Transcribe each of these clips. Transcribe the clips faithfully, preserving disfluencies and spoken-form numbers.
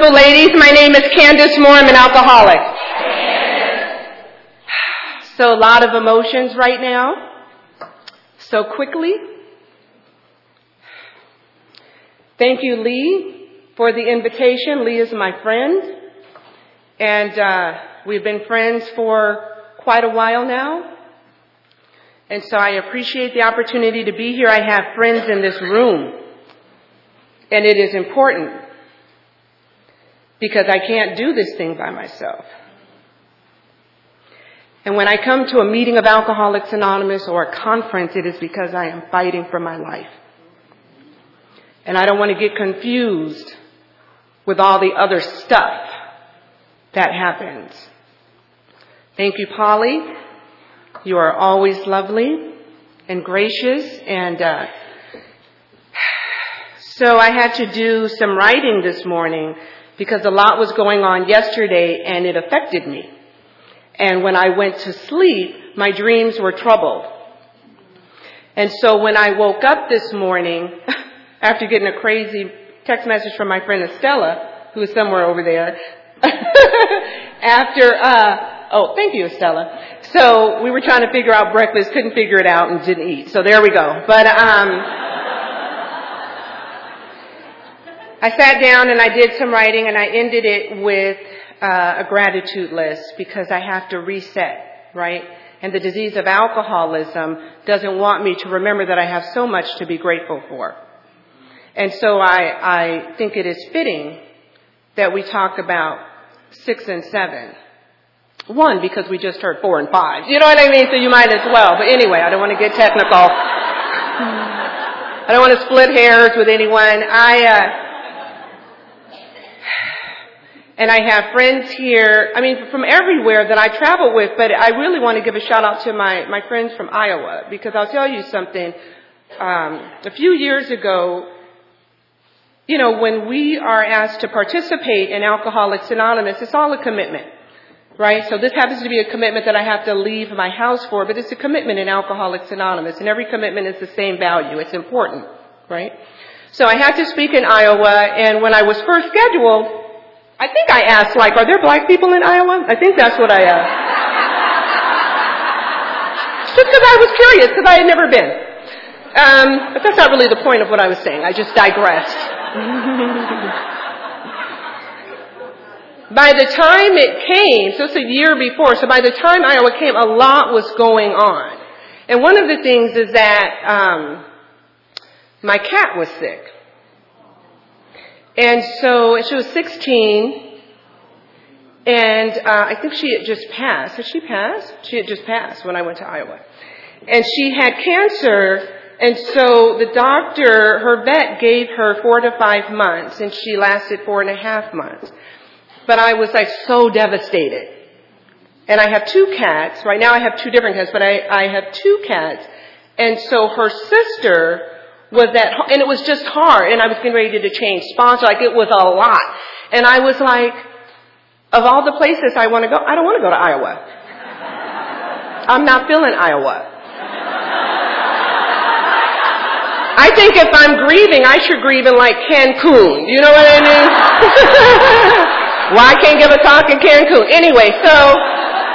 Wonderful ladies. My name is Candace Moore. I'm an alcoholic. So a lot of emotions right now. So quickly. Thank you, Lee, for the invitation. Lee is my friend. And uh, we've been friends for quite a while now. And so I appreciate the opportunity to be here. I have friends in this room. And it is important because I can't do this thing by myself. And when I come to a meeting of Alcoholics Anonymous or a conference, it is because I am fighting for my life. And I don't want to get confused with all the other stuff that happens. Thank you, Polly. You are always lovely and gracious. And uh, so I had to do some writing this morning because a lot was going on yesterday and it affected me. And when I went to sleep, my dreams were troubled. And so when I woke up this morning, after getting a crazy text message from my friend Estella, who is somewhere over there, after, uh, oh, thank you, Estella. So we were trying to figure out breakfast, couldn't figure it out, and didn't eat. So there we go. But, um, I sat down and I did some writing and I ended it with uh, a gratitude list because I have to reset, right? And the disease of alcoholism doesn't want me to remember that I have so much to be grateful for. And so I, I think it is fitting that we talk about six and seven. One, because we just heard four and five. You know what I mean? So you might as well. But anyway, I don't want to get technical. I don't want to split hairs with anyone. I, uh, And I have friends here, I mean, from everywhere that I travel with, but I really want to give a shout out to my, my friends from Iowa, because I'll tell you something. Um, a few years ago, you know, when we are asked to participate in Alcoholics Anonymous, it's all a commitment, right? So this happens to be a commitment that I have to leave my house for, but it's a commitment in Alcoholics Anonymous, and every commitment is the same value. It's important, right? So I had to speak in Iowa, and when I was first scheduled, I think I asked, like, are there black people in Iowa? I think that's what I asked. Just because I was curious, because I had never been. Um, but that's not really the point of what I was saying. I just digressed. By the time it came, so it's a year before, so by the time Iowa came, a lot was going on. And one of the things is that um, my cat was sick. And so she was sixteen, and uh, I think she had just passed. Had she passed? She had just passed when I went to Iowa. And she had cancer, and so the doctor, her vet, gave her four to five months, and she lasted four and a half months. But I was like so devastated. And I have two cats. Right now I have two different cats, but I, I have two cats. And so her sister was that, and it was just hard, and I was getting ready to change sponsor, like it was a lot. And I was like, of all the places I want to go, I don't want to go to Iowa. I'm not feeling Iowa. I think if I'm grieving, I should grieve in like Cancun. You know what I mean? Well, I can't give a talk in Cancun. Anyway, so...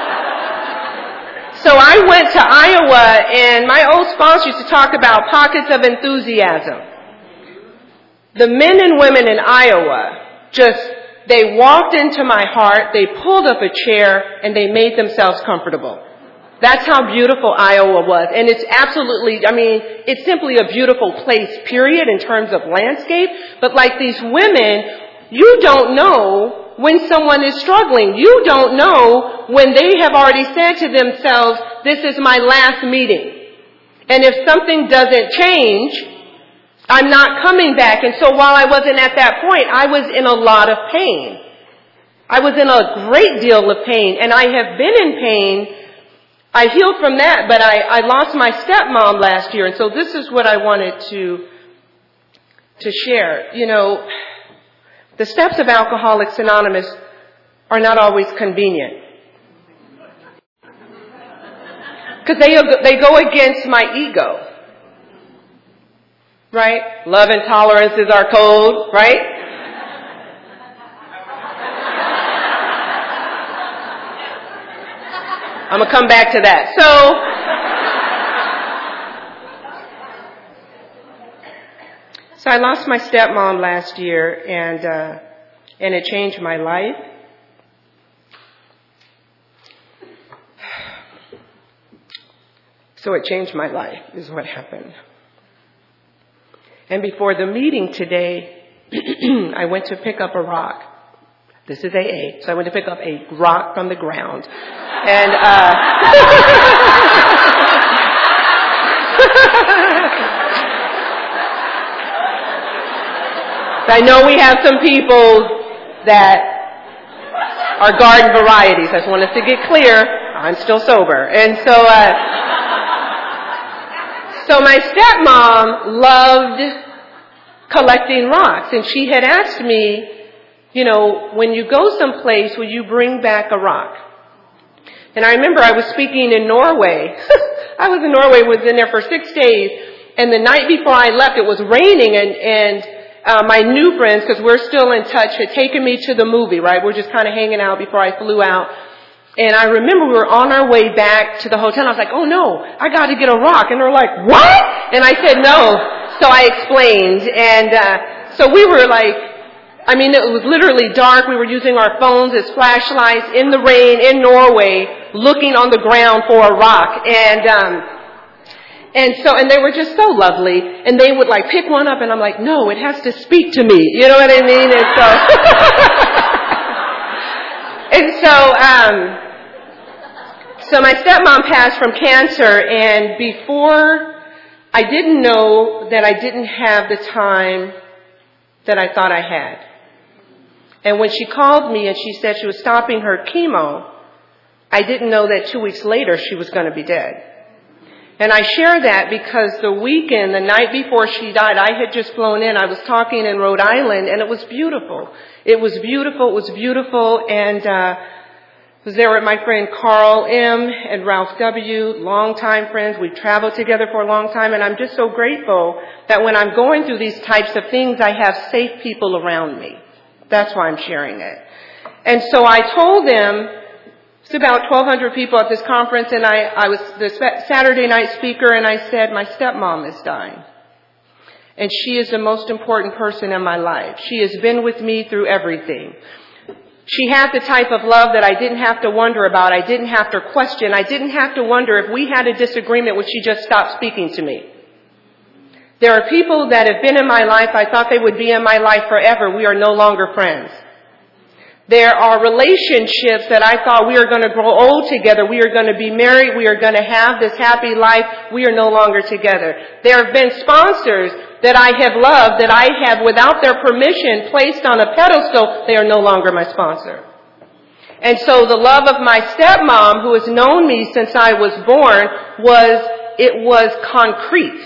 So I went to Iowa, and my old sponsor used to talk about pockets of enthusiasm. The men and women in Iowa just, they walked into my heart, they pulled up a chair, and they made themselves comfortable. That's how beautiful Iowa was. And it's absolutely, I mean, it's simply a beautiful place, period, in terms of landscape. But like these women, you don't know when someone is struggling. You don't know when they have already said to themselves, this is my last meeting. And if something doesn't change, I'm not coming back. And so while I wasn't at that point, I was in a lot of pain. I was in a great deal of pain. And I have been in pain. I healed from that, but I, I lost my stepmom last year. And so this is what I wanted to, to share. You know, the steps of Alcoholics Anonymous are not always convenient. Because they, they go against my ego. Right? Love and tolerance is our code, right? I'm going to come back to that. So, so I lost my stepmom last year, and uh, and it changed my life. So it changed my life, is what happened. And before the meeting today, I went to pick up a rock. This is A A, so I went to pick up a rock from the ground. And, uh, I know we have some people that are garden varieties. I just want us to get clear. I'm still sober. And so, uh, So my stepmom loved collecting rocks, and she had asked me, you know, when you go someplace, will you bring back a rock? And I remember I was speaking in Norway. I was in Norway, was in there for six days, and the night before I left, it was raining, and, and uh, my new friends, because we're still in touch, had taken me to the movie, right? We're just kind of hanging out before I flew out. And I remember we were on our way back to the hotel. I was like, oh no, I got to get a rock. And they were like, what? And I said, no. So I explained. And uh, so we were like, I mean, it was literally dark. We were using our phones as flashlights in the rain in Norway, looking on the ground for a rock. And um, and so, and they were just so lovely. And they would like pick one up, and I'm like, no, it has to speak to me. You know what I mean? And so... And so, um, so my stepmom passed from cancer, and before, I didn't know that I didn't have the time that I thought I had. And when she called me and she said she was stopping her chemo, I didn't know that two weeks later she was going to be dead. And I share that because the weekend, the night before she died, I had just flown in. I was talking in Rhode Island, and it was beautiful. It was beautiful. It was beautiful. And uh, I was there with my friend Carl M. and Ralph W., longtime friends. We've traveled together for a long time, and I'm just so grateful that when I'm going through these types of things, I have safe people around me. That's why I'm sharing it. And so I told them, it's about twelve hundred people at this conference, and I, I was the Saturday night speaker, and I said, my stepmom is dying. And she is the most important person in my life. She has been with me through everything. She had the type of love that I didn't have to wonder about. I didn't have to question. I didn't have to wonder if we had a disagreement, would she just stop speaking to me? There are people that have been in my life. I thought they would be in my life forever. We are no longer friends. There are relationships that I thought we are going to grow old together. We are going to be married. We are going to have this happy life. We are no longer together. There have been sponsors that I have loved that I have, without their permission, placed on a pedestal. They are no longer my sponsor. And so the love of my stepmom, who has known me since I was born, was, it was concrete.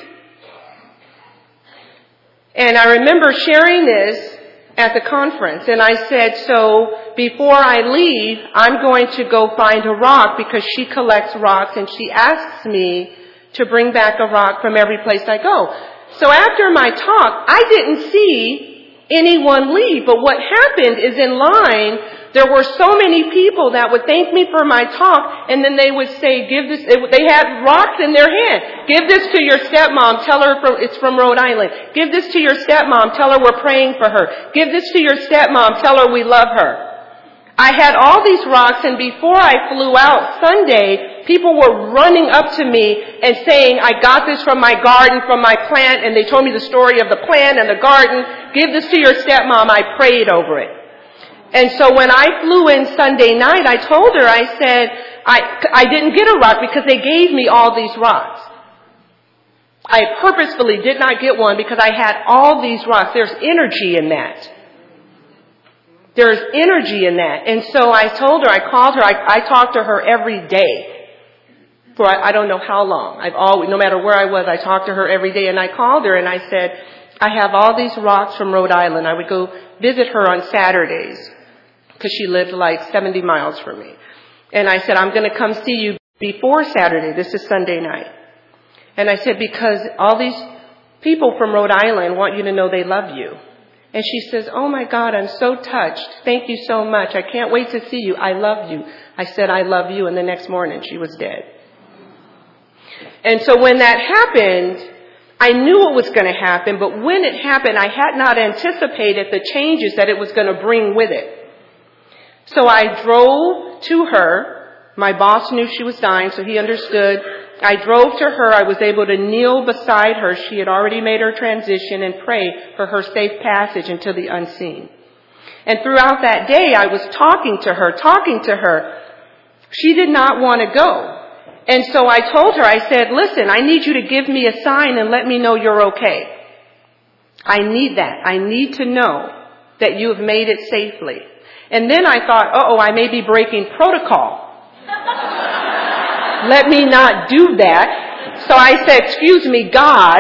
And I remember sharing this at the conference, and I said, so before I leave, I'm going to go find a rock, because she collects rocks, and she asks me to bring back a rock from every place I go. So after my talk, I didn't see anyone leave, but what happened is, in line, there were so many people that would thank me for my talk, and then they would say, give this, they had rocks in their hand. Give this to your stepmom, tell her from, it's from Rhode Island. Give this to your stepmom, tell her we're praying for her. Give this to your stepmom, tell her we love her. I had all these rocks, and before I flew out Sunday, people were running up to me and saying, I got this from my garden, from my plant, and they told me the story of the plant and the garden. Give this to your stepmom, I prayed over it. And so when I flew in Sunday night, I told her, I said, I, I didn't get a rock because they gave me all these rocks. I purposefully did not get one because I had all these rocks. There's energy in that. There's energy in that. And so I told her, I called her, I, I talked to her every day for I, I don't know how long. I've always, no matter where I was, I talked to her every day. And I called her and I said, I have all these rocks from Rhode Island. I would go visit her on Saturdays because she lived like seventy miles from me. And I said, I'm going to come see you before Saturday. This is Sunday night. And I said, because all these people from Rhode Island want you to know they love you. And she says, oh my God, I'm so touched. Thank you so much. I can't wait to see you. I love you. I said, I love you. And the next morning she was dead. And so when that happened, I knew it was going to happen. But when it happened, I had not anticipated the changes that it was going to bring with it. So I drove to her. My boss knew she was dying, so he understood. I drove to her. I was able to kneel beside her. She had already made her transition and pray for her safe passage into the unseen. And throughout that day, I was talking to her, talking to her. She did not want to go. And so I told her, I said, listen, I need you to give me a sign and let me know you're okay. I need that. I need to know that you have made it safely. And then I thought, uh-oh, I may be breaking protocol. Let me not do that. So I said, excuse me, God,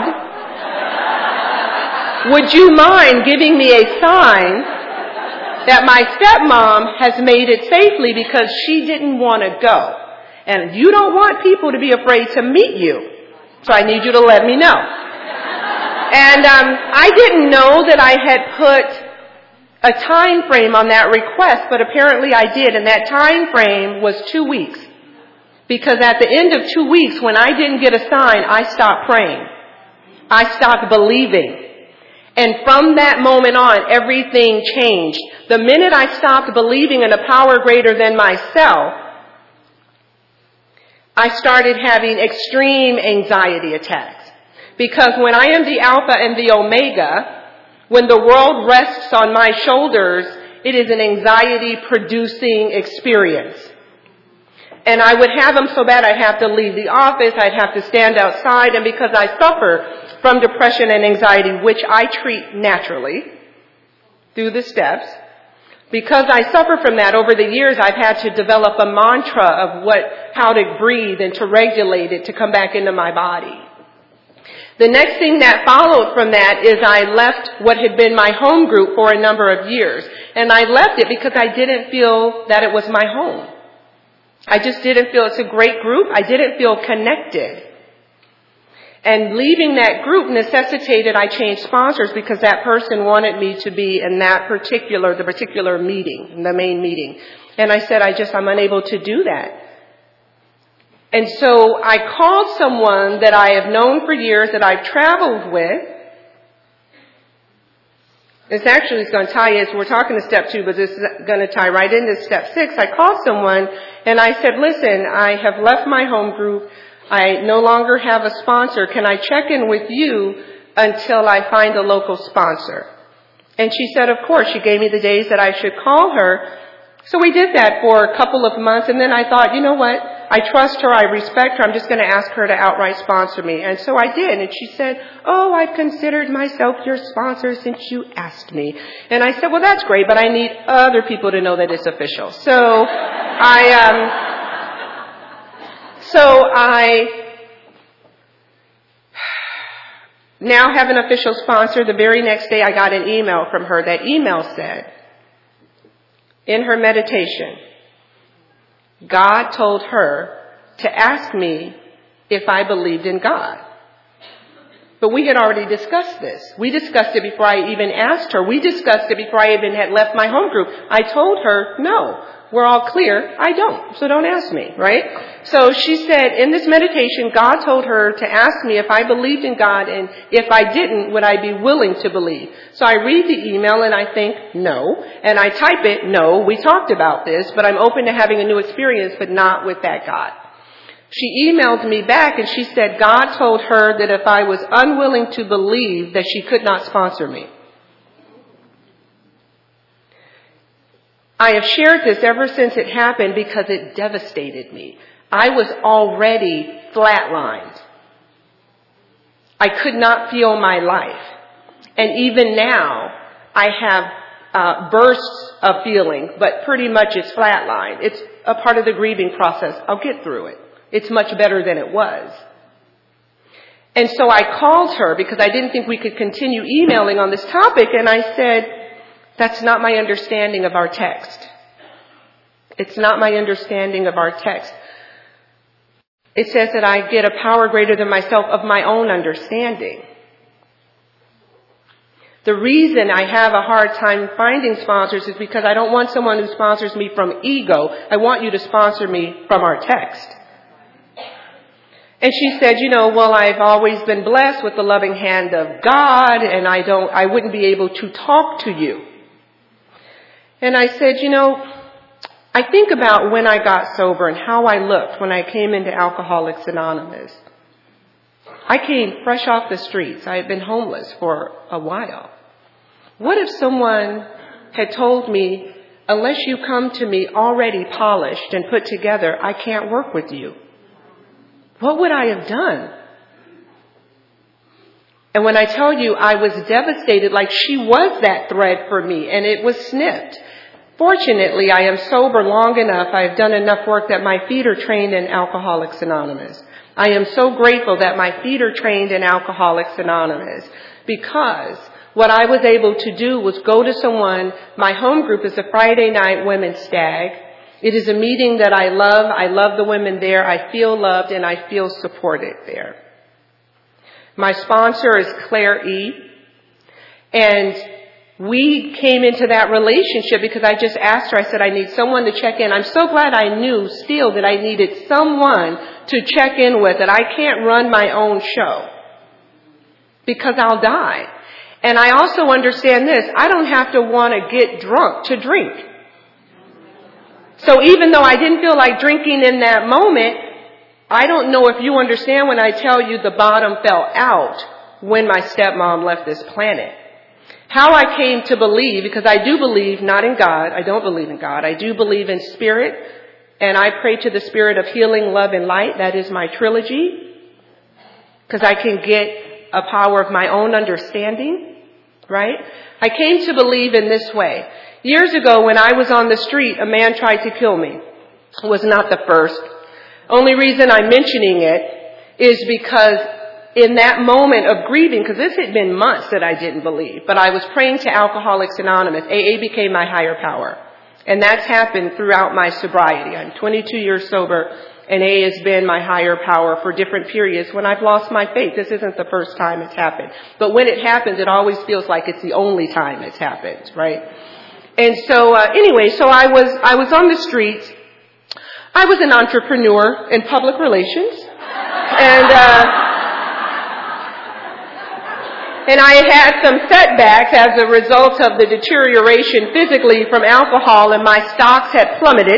would you mind giving me a sign that my stepmom has made it safely because she didn't want to go? And you don't want people to be afraid to meet you. So I need you to let me know. And um, I didn't know that I had put a time frame on that request, but apparently I did. And that time frame was two weeks. Because at the end of two weeks, when I didn't get a sign, I stopped praying. I stopped believing. And from that moment on, everything changed. The minute I stopped believing in a power greater than myself, I started having extreme anxiety attacks. Because when I am the Alpha and the Omega, when the world rests on my shoulders, it is an anxiety-producing experience. And I would have them so bad I'd have to leave the office, I'd have to stand outside, and because I suffer from depression and anxiety, which I treat naturally through the steps, because I suffer from that, over the years I've had to develop a mantra of what, how to breathe and to regulate it to come back into my body. The next thing that followed from that is I left what had been my home group for a number of years. And I left it because I didn't feel that it was my home. I just didn't feel it's a great group. I didn't feel connected. And leaving that group necessitated I change sponsors because that person wanted me to be in that particular, the particular meeting, the main meeting. And I said, I just, I'm unable to do that. And so I called someone that I have known for years, that I've traveled with. It's actually, it's going to tie in, so we're talking to step two, but this is going to tie right into step six. I called someone and I said, listen, I have left my home group. I no longer have a sponsor. Can I check in with you until I find a local sponsor? And she said, of course. She gave me the days that I should call her. So we did that for a couple of months, and then I thought, you know what? I trust her, I respect her, I'm just going to ask her to outright sponsor me. And so I did, and she said, oh, I've considered myself your sponsor since you asked me. And I said, well, that's great, but I need other people to know that it's official. So I, um, so I now have an official sponsor. The very next day I got an email from her. That email said, in her meditation, God told her to ask me if I believed in God. But we had already discussed this. We discussed it before I even asked her. We discussed it before I even had left my home group. I told her, no, we're all clear. I don't. So don't ask me, right? So she said in this meditation, God told her to ask me if I believed in God, and if I didn't, would I be willing to believe? So I read the email and I think, no. And I type it, no, we talked about this, but I'm open to having a new experience, but not with that God. She emailed me back and she said God told her that if I was unwilling to believe, that she could not sponsor me. I have shared this ever since it happened because it devastated me. I was already flatlined. I could not feel my life. And even now, I have uh, bursts of feeling, but pretty much it's flatlined. It's a part of the grieving process. I'll get through it. It's much better than it was. And so I called her because I didn't think we could continue emailing on this topic, and I said, that's not my understanding of our text. It's not my understanding of our text. It says that I get a power greater than myself of my own understanding. The reason I have a hard time finding sponsors is because I don't want someone who sponsors me from ego. I want you to sponsor me from our text. And she said, you know, well, I've always been blessed with the loving hand of God, and I don't, I wouldn't be able to talk to you. And I said, you know, I think about when I got sober and how I looked when I came into Alcoholics Anonymous. I came fresh off the streets. I had been homeless for a while. What if someone had told me, unless you come to me already polished and put together, I can't work with you? What would I have done? And when I tell you I was devastated, like she was that thread for me, and it was snipped. Fortunately, I am sober long enough. I've done enough work that my feet are trained in Alcoholics Anonymous. I am so grateful that my feet are trained in Alcoholics Anonymous, because what I was able to do was go to someone. My home group is a Friday night women's stag. It is a meeting that I love. I love the women there. I feel loved and I feel supported there. My sponsor is Claire E. And we came into that relationship because I just asked her, I said, I need someone to check in. I'm so glad I knew still that I needed someone to check in with, that I can't run my own show because I'll die. And I also understand this. I don't have to want to get drunk to drink. So even though I didn't feel like drinking in that moment, I don't know if you understand when I tell you the bottom fell out when my stepmom left this planet. How I came to believe, because I do believe not in God, I don't believe in God, I do believe in spirit, and I pray to the spirit of healing, love, and light. That is my trilogy, because I can get a power of my own understanding, right? I came to believe in this way. Years ago, when I was on the street, a man tried to kill me. It was not the first. Only reason I'm mentioning it is because in that moment of grieving, because this had been months that I didn't believe, but I was praying to Alcoholics Anonymous. A A became my higher power. And that's happened throughout my sobriety. I'm twenty-two years sober, and A A has been my higher power for different periods when I've lost my faith. This isn't the first time it's happened. But when it happens, it always feels like it's the only time it's happened, right? And so, uh, anyway, so I was, I was on the streets. I was an entrepreneur in public relations. And, uh, and I had some setbacks as a result of the deterioration physically from alcohol, and my stocks had plummeted.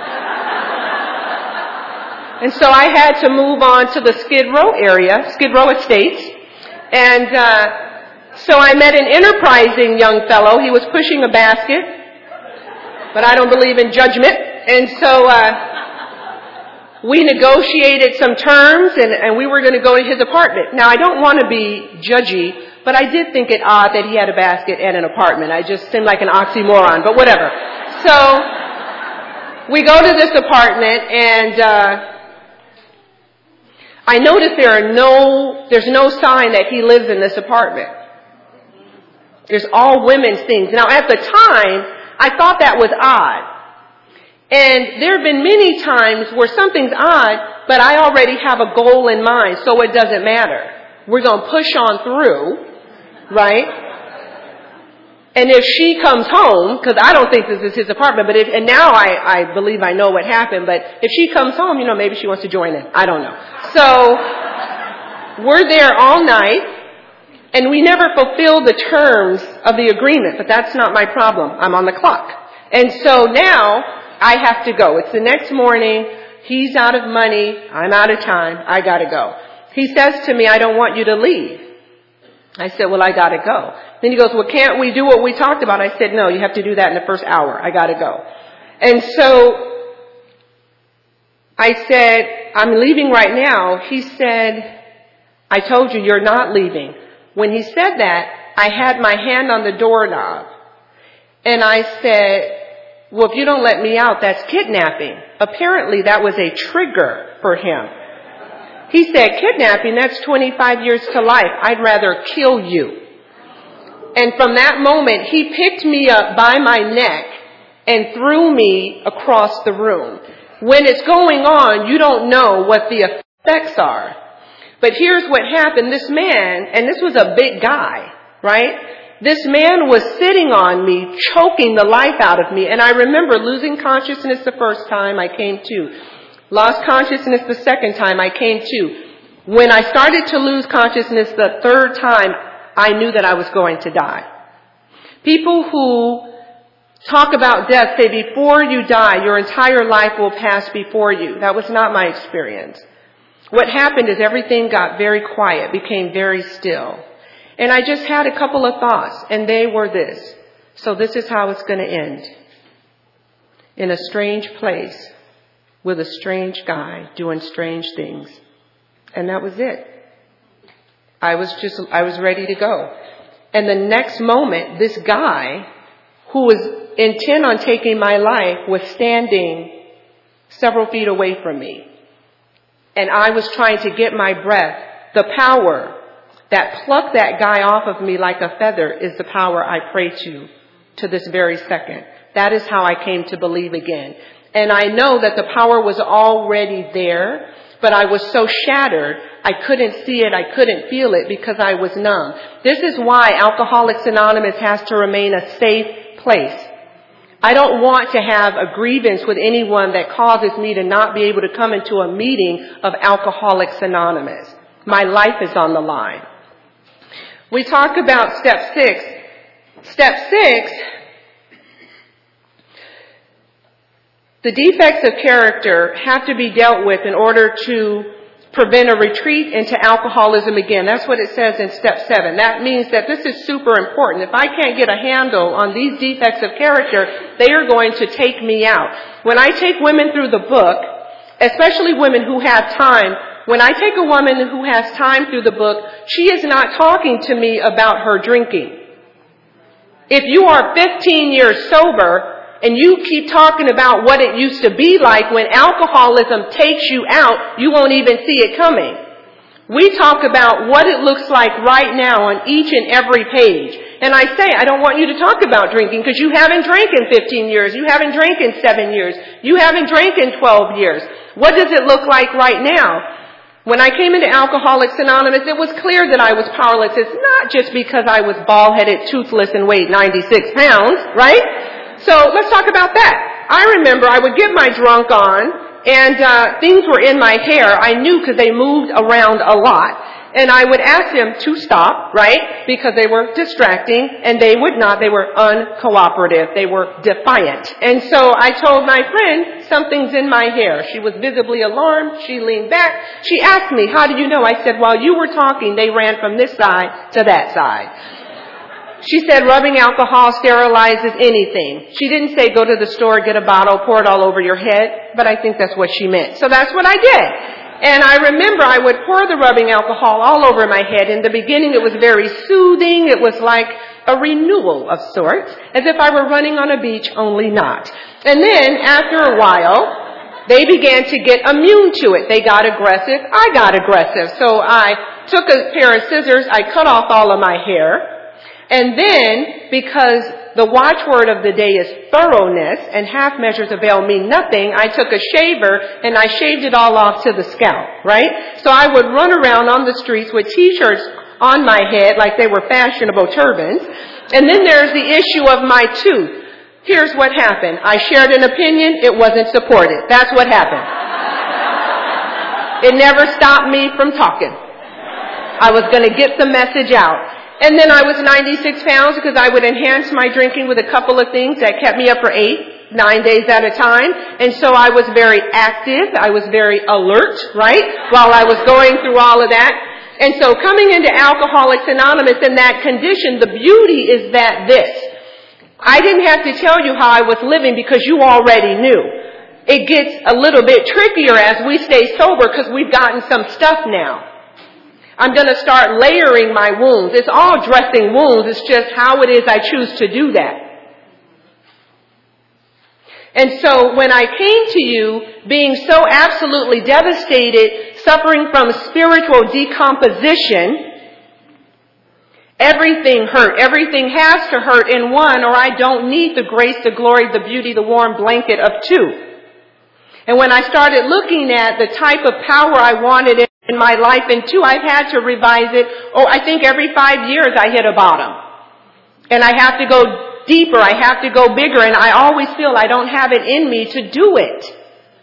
And so I had to move on to the Skid Row area, Skid Row Estates. And, uh, So I met an enterprising young fellow. He was pushing a basket, but I don't believe in judgment. And so uh, we negotiated some terms, and, and we were going to go to his apartment. Now, I don't want to be judgy, but I did think it odd that he had a basket and an apartment. I just seemed like an oxymoron, but whatever. So we go to this apartment, and uh, I notice there are no, there's no sign that he lives in this apartment. There's all women's things. Now, at the time, I thought that was odd. And there have been many times where something's odd, but I already have a goal in mind, so it doesn't matter. We're going to push on through, right? And if she comes home, because I don't think this is his apartment, but if, and now I, I believe I know what happened, but if she comes home, you know, maybe she wants to join in. I don't know. So, we're there all night. And we never fulfilled the terms of the agreement, but that's not my problem. I'm on the clock. And so now I have to go. It's the next morning. He's out of money. I'm out of time. I got to go. He says to me, I don't want you to leave. I said, well, I got to go. Then he goes, well, can't we do what we talked about? I said, no, you have to do that in the first hour. I got to go. And so I said, I'm leaving right now. He said, I told you you're not leaving. When he said that, I had my hand on the doorknob, and I said, well, if you don't let me out, that's kidnapping. Apparently, that was a trigger for him. He said, kidnapping, that's twenty-five years to life. I'd rather kill you. And from that moment, he picked me up by my neck and threw me across the room. When it's going on, you don't know what the effects are. But here's what happened. This man, and this was a big guy, right? This man was sitting on me, choking the life out of me. And I remember losing consciousness the first time I came to. Lost consciousness the second time I came to. When I started to lose consciousness the third time, I knew that I was going to die. People who talk about death say before you die, your entire life will pass before you. That was not my experience. What happened is everything got very quiet, became very still. And I just had a couple of thoughts, and they were this. So this is how it's going to end. In a strange place, with a strange guy doing strange things. And that was it. I was just, I was ready to go. And the next moment, this guy, who was intent on taking my life, was standing several feet away from me. And I was trying to get my breath. The power that plucked that guy off of me like a feather is the power I pray to, to this very second. That is how I came to believe again. And I know that the power was already there, but I was so shattered, I couldn't see it, I couldn't feel it because I was numb. This is why Alcoholics Anonymous has to remain a safe place. I don't want to have a grievance with anyone that causes me to not be able to come into a meeting of Alcoholics Anonymous. My life is on the line. We talk about step six. Step six, the defects of character have to be dealt with in order to prevent a retreat into alcoholism again. That's what it says in step seven. That means that this is super important. If I can't get a handle on these defects of character, they are going to take me out. When I take women through the book, especially women who have time, when I take a woman who has time through the book, she is not talking to me about her drinking. If you are fifteen years sober, and you keep talking about what it used to be like when alcoholism takes you out, you won't even see it coming. We talk about what it looks like right now on each and every page. And I say, I don't want you to talk about drinking because you haven't drank in fifteen years. You haven't drank in seven years. You haven't drank in twelve years. What does it look like right now? When I came into Alcoholics Anonymous, it was clear that I was powerless. It's not just because I was bald-headed, toothless, and weighed ninety-six pounds, right? So let's talk about that. I remember I would get my drunk on, and uh, things were in my hair. I knew because they moved around a lot. And I would ask them to stop, right? Because they were distracting, and they would not. They were uncooperative. They were defiant. And so I told my friend, something's in my hair. She was visibly alarmed. She leaned back. She asked me, how do you know? I said, while you were talking, they ran from this side to that side. She said rubbing alcohol sterilizes anything. She didn't say go to the store, get a bottle, pour it all over your head, but I think that's what she meant. So that's what I did. And I remember I would pour the rubbing alcohol all over my head. In the beginning it was very soothing. It was like a renewal of sorts, as if I were running on a beach, only not. And then after a while, they began to get immune to it. They got aggressive. I got aggressive. So I took a pair of scissors. I cut off all of my hair. And then, because the watchword of the day is thoroughness, and half measures avail me nothing, I took a shaver and I shaved it all off to the scalp, right? So I would run around on the streets with t-shirts on my head like they were fashionable turbans. And then there's the issue of my tooth. Here's what happened. I shared an opinion. It wasn't supported. That's what happened. It never stopped me from talking. I was going to get the message out. And then I was ninety-six pounds because I would enhance my drinking with a couple of things that kept me up for eight, nine days at a time. And so I was very active. I was very alert, right, while I was going through all of that. And so coming into Alcoholics Anonymous in that condition, the beauty is that this. I didn't have to tell you how I was living because you already knew. It gets a little bit trickier as we stay sober because we've gotten some stuff now. I'm going to start layering my wounds. It's all dressing wounds. It's just how it is I choose to do that. And so when I came to you being so absolutely devastated, suffering from spiritual decomposition, everything hurt. Everything has to hurt in one, or I don't need the grace, the glory, the beauty, the warm blanket of two. And when I started looking at the type of power I wanted in in my life, and two, I've had to revise it. Oh, I think every five years I hit a bottom. And I have to go deeper. I have to go bigger. And I always feel I don't have it in me to do it.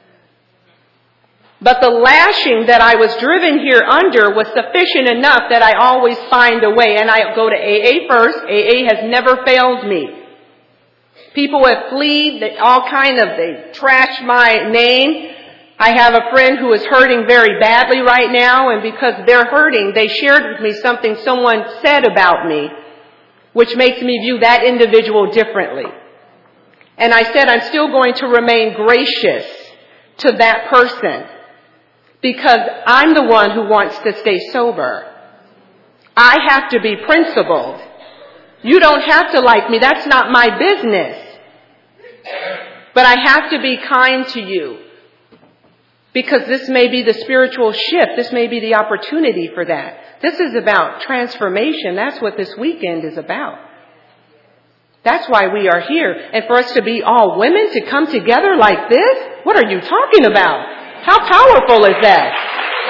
But the lashing that I was driven here under was sufficient enough that I always find a way. And I go to A A first. A A has never failed me. People have fled, they all kind of, they trash my name. I have a friend who is hurting very badly right now, and because they're hurting, they shared with me something someone said about me, which makes me view that individual differently. And I said I'm still going to remain gracious to that person because I'm the one who wants to stay sober. I have to be principled. You don't have to like me. That's not my business. But I have to be kind to you because this may be the spiritual shift. This may be the opportunity for that. This is about transformation. That's what this weekend is about. That's why we are here. And for us to be all women, to come together like this, what are you talking about? How powerful is that?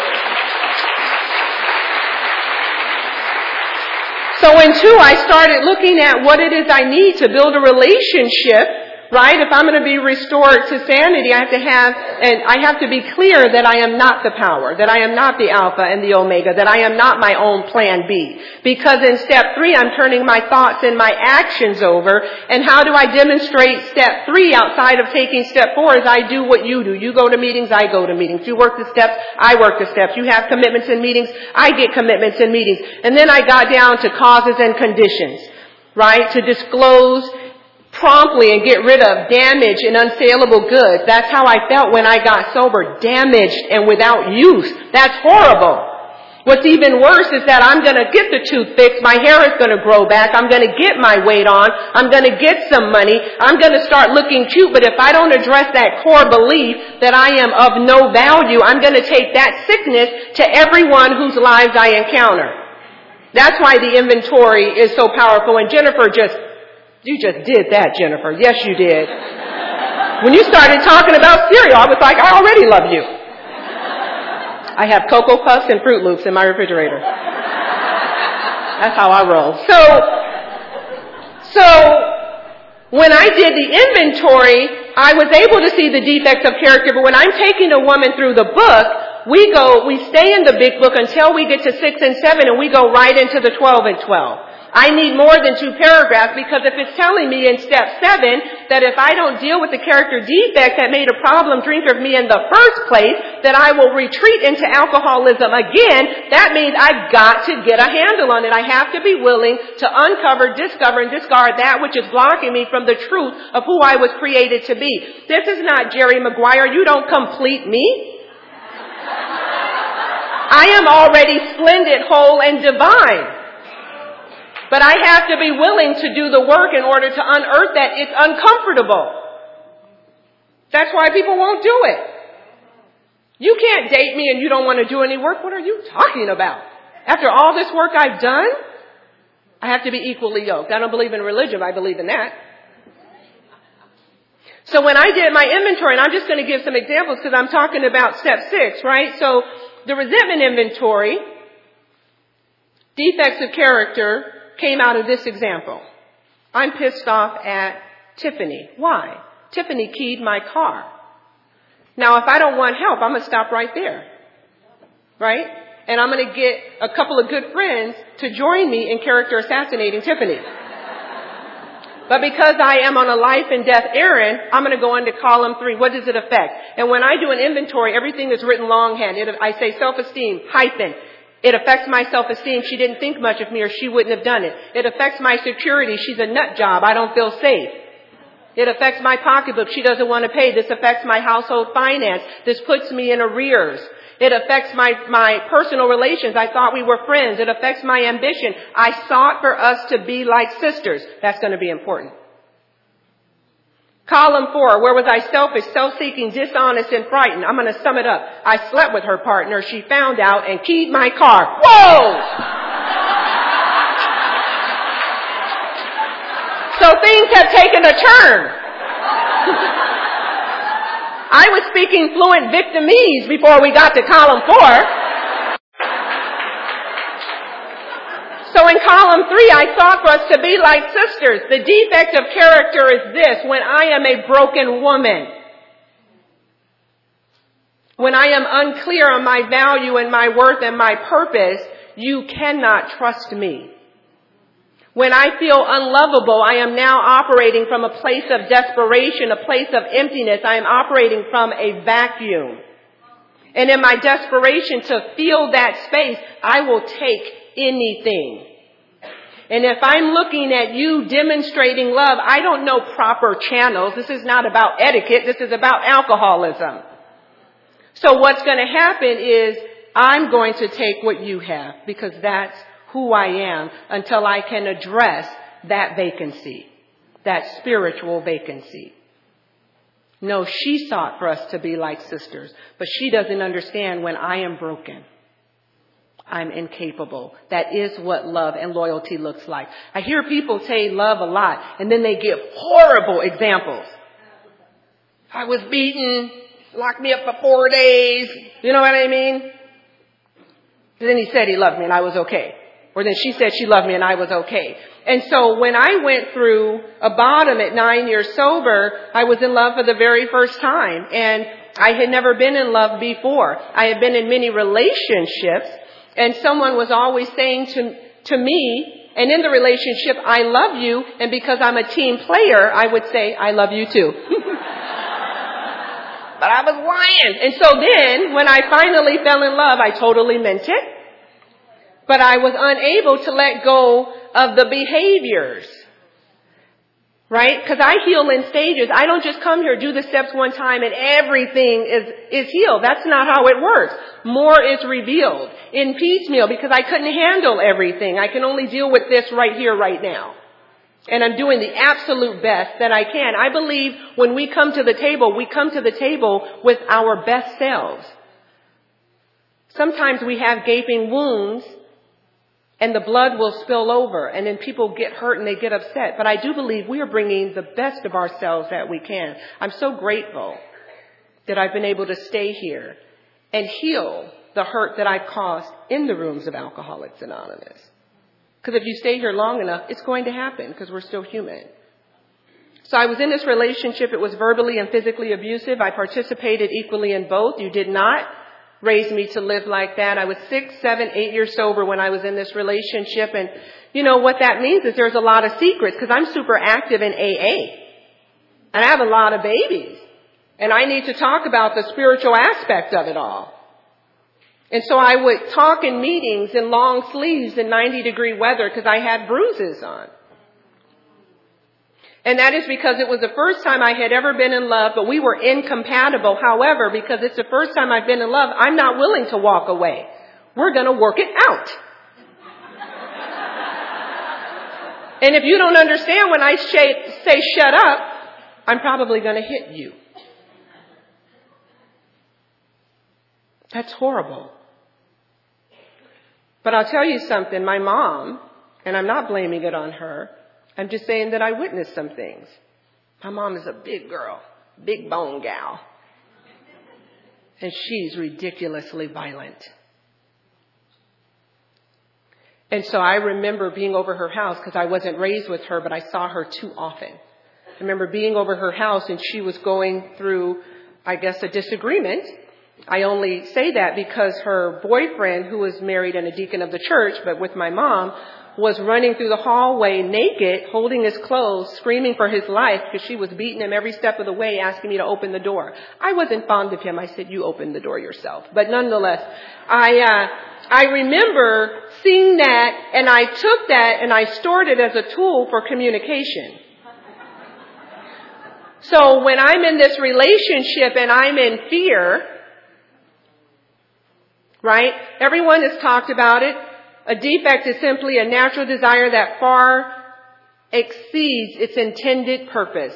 So in two, I started looking at what it is I need to build a relationship. Right? If I'm going to be restored to sanity, I have to have, and I have to be clear that I am not the power, that I am not the Alpha and the Omega, that I am not my own plan B. Because in step three, I'm turning my thoughts and my actions over. And how do I demonstrate step three outside of taking step four is I do what you do. You go to meetings, I go to meetings. You work the steps, I work the steps. You have commitments in meetings, I get commitments in meetings. And then I got down to causes and conditions, right? To disclose promptly and get rid of damaged and unsaleable goods. That's how I felt when I got sober. Damaged and without use. That's horrible. What's even worse is that I'm going to get the tooth fixed. My hair is going to grow back. I'm going to get my weight on. I'm going to get some money. I'm going to start looking cute. But if I don't address that core belief that I am of no value, I'm going to take that sickness to everyone whose lives I encounter. That's why the inventory is so powerful. And Jennifer just You just did that, Jennifer. Yes, you did. When you started talking about cereal, I was like, I already love you. I have Cocoa Puffs and Fruit Loops in my refrigerator. That's how I roll. So, so when I did the inventory, I was able to see the defects of character. But when I'm taking a woman through the book, we go, we stay in the big book until we get to six and seven, and we go right into the twelve and twelve. I need more than two paragraphs because if it's telling me in step seven that if I don't deal with the character defect that made a problem drinker of me in the first place, that I will retreat into alcoholism again, that means I've got to get a handle on it. I have to be willing to uncover, discover, and discard that which is blocking me from the truth of who I was created to be. This is not Jerry Maguire. You don't complete me. I am already splendid, whole, and divine. But I have to be willing to do the work in order to unearth that. It's uncomfortable. That's why people won't do it. You can't date me and you don't want to do any work. What are you talking about? After all this work I've done, I have to be equally yoked. I don't believe in religion, but I believe in that. So when I did my inventory, and I'm just going to give some examples because I'm talking about step six, right? So the resentment inventory, defects of character, came out of this example. I'm pissed off at Tiffany. Why? Tiffany keyed my car. Now, if I don't want help, I'm going to stop right there. Right? And I'm going to get a couple of good friends to join me in character assassinating Tiffany. But because I am on a life and death errand, I'm going to go into column three. What does it affect? And when I do an inventory, everything is written longhand. It, I say self-esteem, hyphen. It affects my self-esteem. She didn't think much of me or she wouldn't have done it. It affects my security. She's a nut job. I don't feel safe. It affects my pocketbook. She doesn't want to pay. This affects my household finance. This puts me in arrears. It affects my, my personal relations. I thought we were friends. It affects my ambition. I sought for us to be like sisters. That's going to be important. Column four, where was I selfish, self-seeking, dishonest, and frightened? I'm going to sum it up. I slept with her partner. She found out and keyed my car. Whoa! So things have taken a turn. I was speaking fluent Victimese before we got to column four. So So in column three, I thought for us to be like sisters. The defect of character is this: when I am a broken woman, when I am unclear on my value and my worth and my purpose, you cannot trust me. When I feel unlovable, I am now operating from a place of desperation, a place of emptiness. I am operating from a vacuum. And in my desperation to fill that space, I will take anything. And if I'm looking at you demonstrating love, I don't know proper channels. This is not about etiquette. This is about alcoholism. So what's going to happen is I'm going to take what you have, because that's who I am, until I can address that vacancy, that spiritual vacancy. No, she sought for us to be like sisters, but she doesn't understand when I am broken, I'm incapable. That is what love and loyalty looks like. I hear people say love a lot, and then they give horrible examples. I was beaten, locked me up for four days. You know what I mean? And then he said he loved me and I was okay. Or then she said she loved me and I was okay. And so when I went through a bottom at nine years sober, I was in love for the very first time. And I had never been in love before. I had been in many relationships, and someone was always saying to, to me, and in the relationship, I love you. And because I'm a team player, I would say, I love you too. But I was lying. And so then when I finally fell in love, I totally meant it. But I was unable to let go of the behaviors. Right? Because I heal in stages. I don't just come here, do the steps one time, and everything is, is healed. That's not how it works. More is revealed in piecemeal, because I couldn't handle everything. I can only deal with this right here, right now. And I'm doing the absolute best that I can. I believe when we come to the table, we come to the table with our best selves. Sometimes we have gaping wounds, and the blood will spill over, and then people get hurt and they get upset. But I do believe we are bringing the best of ourselves that we can. I'm so grateful that I've been able to stay here and heal the hurt that I've caused in the rooms of Alcoholics Anonymous. Because if you stay here long enough, it's going to happen, because we're still human. So I was in this relationship. It was verbally and physically abusive. I participated equally in both. You did not raise me to live like that. I was six, seven, eight years sober when I was in this relationship. And you know what that means is there's a lot of secrets, because I'm super active in A A. And I have a lot of babies. And I need to talk about the spiritual aspect of it all. And so I would talk in meetings in long sleeves in ninety degree weather, because I had bruises on. And that is because it was the first time I had ever been in love, but we were incompatible. However, because it's the first time I've been in love, I'm not willing to walk away. We're going to work it out. And if you don't understand when I say shut up, I'm probably going to hit you. That's horrible. But I'll tell you something, my mom, and I'm not blaming it on her, I'm just saying that I witnessed some things. My mom is a big girl, big bone gal. And she's ridiculously violent. And so I remember being over her house, because I wasn't raised with her, but I saw her too often. I remember being over her house, and she was going through, I guess, a disagreement. I only say that because her boyfriend, who was married and a deacon of the church, but with my mom, was running through the hallway naked, holding his clothes, screaming for his life, because she was beating him every step of the way, asking me to open the door. I wasn't fond of him. I said, you open the door yourself. But nonetheless, I, uh, I remember seeing that, and I took that and I stored it as a tool for communication. So when I'm in this relationship and I'm in fear, right? Everyone has talked about it. A defect is simply a natural desire that far exceeds its intended purpose.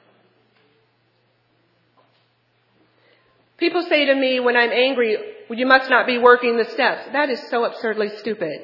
People say to me when I'm angry, well, you must not be working the steps. That is so absurdly stupid.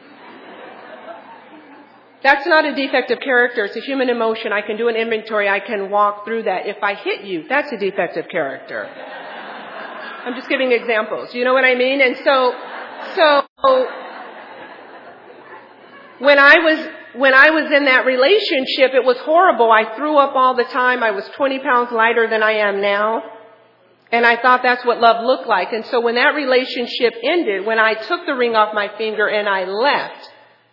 That's not a defect of character. It's a human emotion. I can do an inventory. I can walk through that. If I hit you, that's a defect of character. I'm just giving examples. You know what I mean? And so, so, when I was, when I was in that relationship, it was horrible. I threw up all the time. I was twenty pounds lighter than I am now. And I thought that's what love looked like. And so when that relationship ended, when I took the ring off my finger and I left,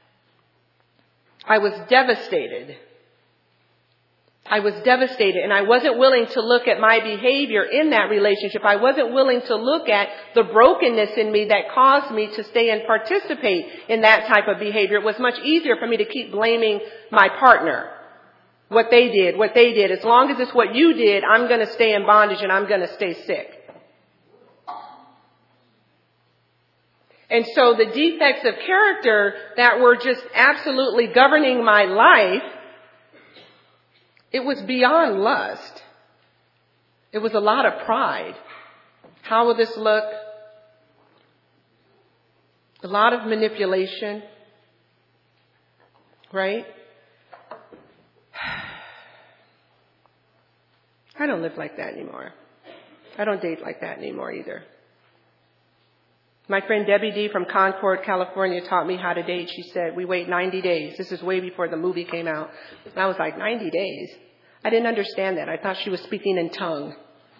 I was devastated. I was devastated, and I wasn't willing to look at my behavior in that relationship. I wasn't willing to look at the brokenness in me that caused me to stay and participate in that type of behavior. It was much easier for me to keep blaming my partner. What they did, what they did. As long as it's what you did, I'm going to stay in bondage and I'm going to stay sick. And so the defects of character that were just absolutely governing my life, it was beyond lust. It was a lot of pride. How will this look? A lot of manipulation. Right? I don't live like that anymore. I don't date like that anymore either. My friend Debbie D. from Concord, California taught me how to date. She said, we wait ninety days. This is way before the movie came out. And I was like, ninety days? I didn't understand that. I thought she was speaking in tongue.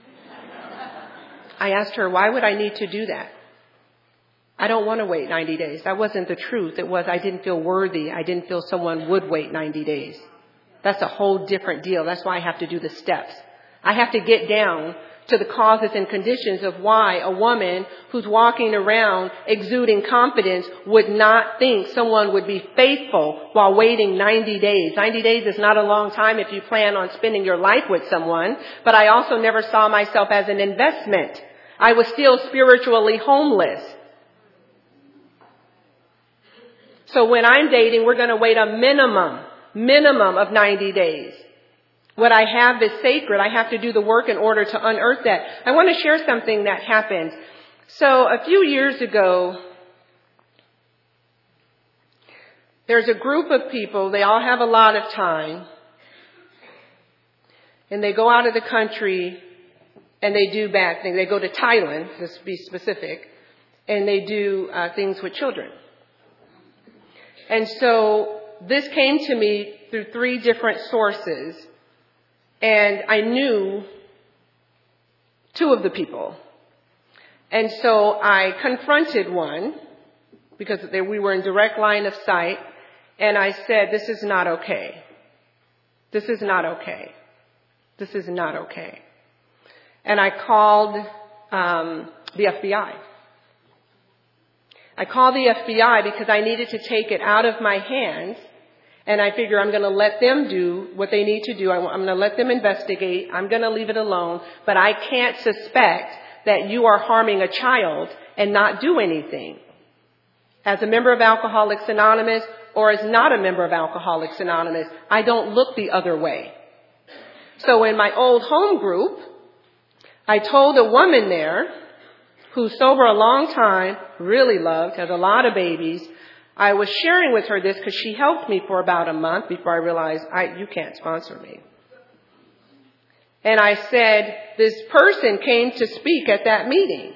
I asked her, why would I need to do that? I don't want to wait ninety days. That wasn't the truth. It was I didn't feel worthy. I didn't feel someone would wait ninety days. That's a whole different deal. That's why I have to do the steps. I have to get down to the causes and conditions of why a woman who's walking around exuding confidence would not think someone would be faithful while waiting ninety days. ninety days is not a long time if you plan on spending your life with someone, but I also never saw myself as an investment. I was still spiritually homeless. So when I'm dating, we're going to wait a minimum, minimum of ninety days. What I have is sacred. I have to do the work in order to unearth that. I want to share something that happened. So a few years ago, there's a group of people. They all have a lot of time. And they go out of the country and they do bad things. They go to Thailand, let's be specific, and they do uh, things with children. And so this came to me through three different sources. And I knew two of the people. And so I confronted one because they, we were in direct line of sight. And I said, this is not okay. This is not okay. This is not okay. And I called um, the F B I. I called the F B I because I needed to take it out of my hands. And I figure I'm going to let them do what they need to do. I'm going to let them investigate. I'm going to leave it alone. But I can't suspect that you are harming a child and not do anything. As a member of Alcoholics Anonymous or as not a member of Alcoholics Anonymous, I don't look the other way. So in my old home group, I told a woman there who's sober a long time, really loved, has a lot of babies. I was sharing with her this because she helped me for about a month before I realized I, you can't sponsor me. And I said, this person came to speak at that meeting.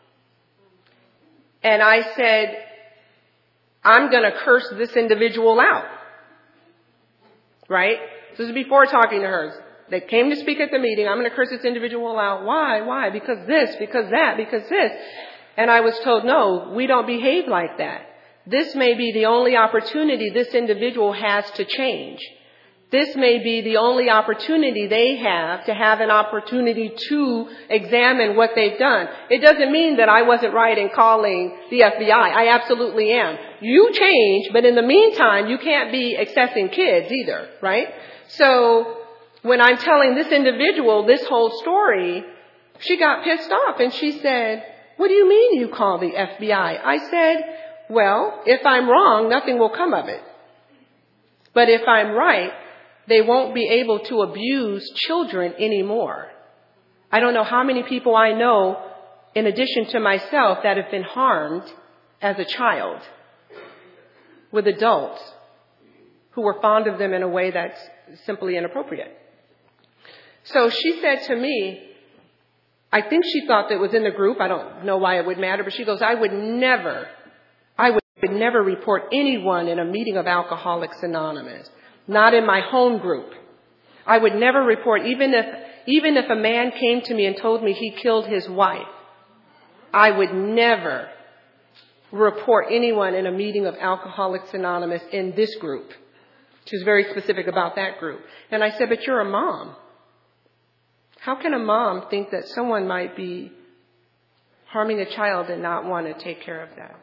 And I said, I'm going to curse this individual out. Right? This is before talking to her. They came to speak at the meeting. I'm going to curse this individual out. Why? Why? Because this, because that, because this. And I was told, no, we don't behave like that. This may be the only opportunity this individual has to change. This may be the only opportunity they have to have an opportunity to examine what they've done. It doesn't mean that I wasn't right in calling the F B I. I absolutely am. You change, but in the meantime, you can't be accessing kids either, right? So when I'm telling this individual this whole story, she got pissed off and she said, what do you mean you call the F B I? I said, well, if I'm wrong, nothing will come of it. But if I'm right, they won't be able to abuse children anymore. I don't know how many people I know, in addition to myself, that have been harmed as a child with adults who were fond of them in a way that's simply inappropriate. So she said to me, I think she thought that it was in the group. I don't know why it would matter, but she goes, I would never, I would would never report anyone in a meeting of Alcoholics Anonymous, not in my home group. I would never report, even if, even if a man came to me and told me he killed his wife, I would never report anyone in a meeting of Alcoholics Anonymous in this group. She was very specific about that group. And I said, but you're a mom. How can a mom think that someone might be harming a child and not want to take care of that?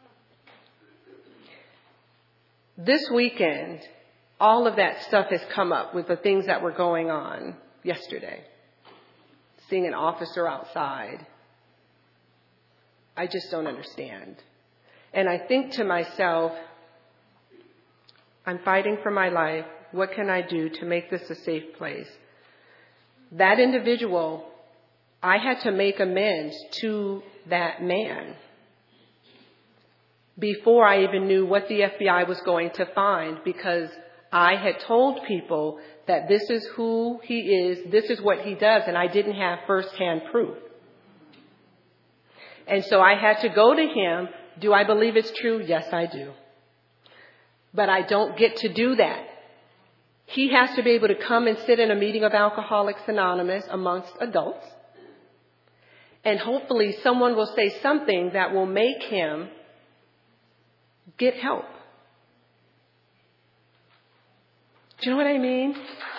This weekend, all of that stuff has come up with the things that were going on yesterday. Seeing an officer outside. I just don't understand. And I think to myself, I'm fighting for my life. What can I do to make this a safe place? That individual, I had to make amends to that man before I even knew what the F B I was going to find, because I had told people that this is who he is, this is what he does, and I didn't have firsthand proof. And so I had to go to him. Do I believe it's true? Yes, I do. But I don't get to do that. He has to be able to come and sit in a meeting of Alcoholics Anonymous amongst adults. And hopefully someone will say something that will make him get help. Do you know what I mean?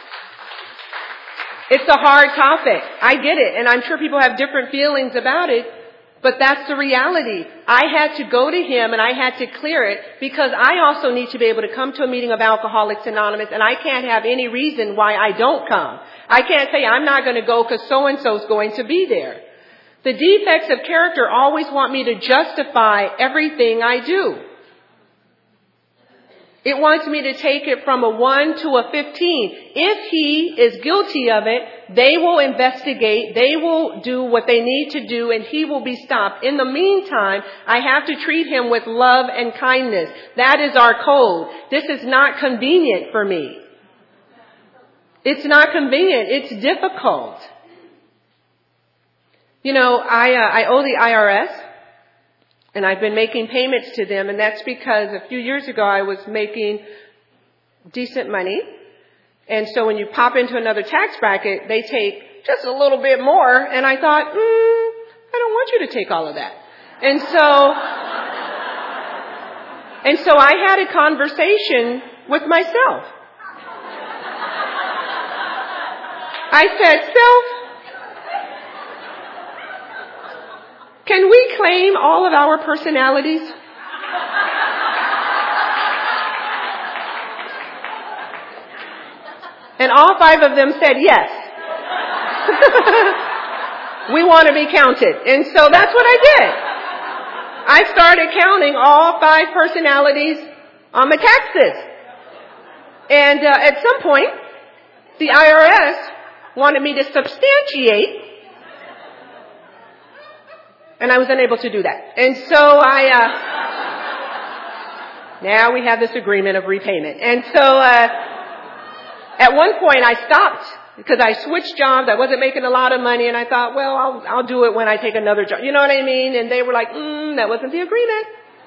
It's a hard topic. I get it. And I'm sure people have different feelings about it. But that's the reality. I had to go to him and I had to clear it, because I also need to be able to come to a meeting of Alcoholics Anonymous, and I can't have any reason why I don't come. I can't say I'm not going to go because so-and-so is going to be there. The defects of character always want me to justify everything I do. It wants me to take it from a one to a fifteen. If he is guilty of it, they will investigate, they will do what they need to do, and he will be stopped. In the meantime, I have to treat him with love and kindness. That is our code. This is not convenient for me. It's not convenient. It's difficult. You know, I, uh, I owe the I R S. And I've been making payments to them, and that's because a few years ago I was making decent money. And so when you pop into another tax bracket, they take just a little bit more. And I thought, mm, I don't want you to take all of that. And so, and so I had a conversation with myself. I said, self, can we claim all of our personalities? And all five of them said yes. We want to be counted. And so that's what I did. I started counting all five personalities on my taxes. And uh, at some point, the I R S wanted me to substantiate. And I was unable to do that. And so I, uh, now we have this agreement of repayment. And so, uh, at one point I stopped because I switched jobs. I wasn't making a lot of money. And I thought, well, I'll, I'll do it when I take another job. You know what I mean? And they were like, mm, that wasn't the agreement.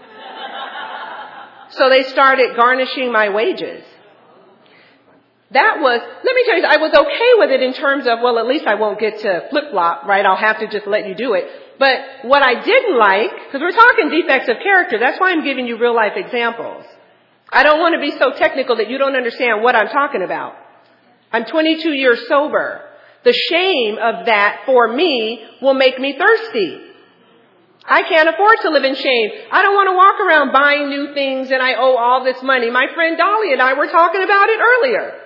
So they started garnishing my wages. That was, let me tell you, I was okay with it in terms of, well, at least I won't get to flip-flop, right? I'll have to just let you do it. But what I didn't like, because we're talking defects of character, that's why I'm giving you real-life examples. I don't want to be so technical that you don't understand what I'm talking about. I'm twenty-two years sober. The shame of that for me will make me thirsty. I can't afford to live in shame. I don't want to walk around buying new things and I owe all this money. My friend Dolly and I were talking about it earlier.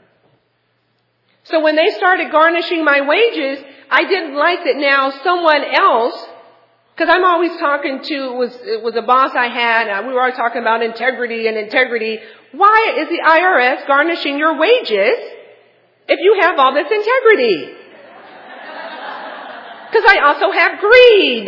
So when they started garnishing my wages, I didn't like that now someone else, because I'm always talking to, it was, it was a boss I had, and we were always talking about integrity and integrity. Why is the I R S garnishing your wages if you have all this integrity? Because I also have greed.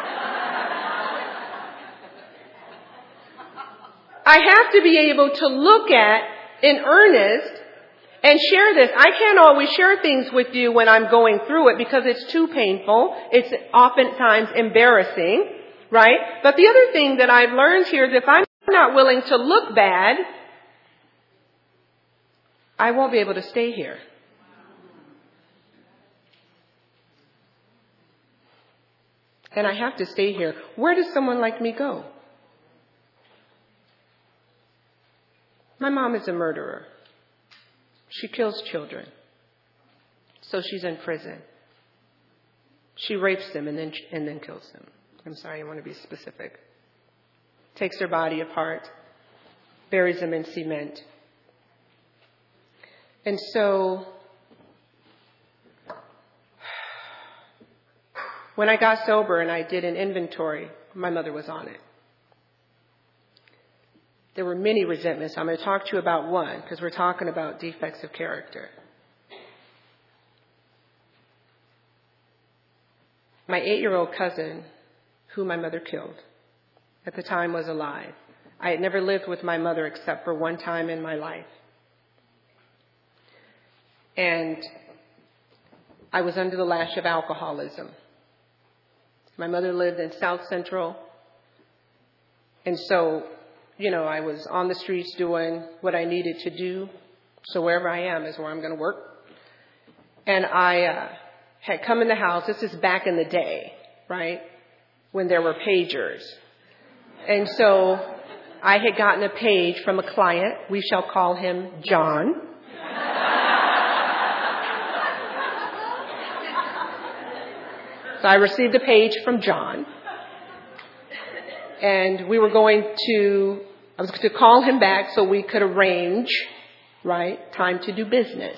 I have to be able to look at in earnest and share this. I can't always share things with you when I'm going through it because it's too painful. It's oftentimes embarrassing, right? But the other thing that I've learned here is if I'm not willing to look bad, I won't be able to stay here. And I have to stay here. Where does someone like me go? My mom is a murderer. She kills children. So she's in prison. She rapes them and then and then kills them. I'm sorry, I want to be specific. Takes their body apart, buries them in cement. And so when I got sober and I did an inventory, my mother was on it. There were many resentments. I'm going to talk to you about one because we're talking about defects of character. My eight-year-old cousin, who my mother killed, at the time was alive. I had never lived with my mother except for one time in my life. And I was under the lash of alcoholism. My mother lived in South Central. And so, you know, I was on the streets doing what I needed to do. So wherever I am is where I'm going to work. And I uh, had come in the house. This is back in the day, right, when there were pagers. And so I had gotten a page from a client. We shall call him John. So I received a page from John. And we were going to, I was going to call him back so we could arrange, right, time to do business.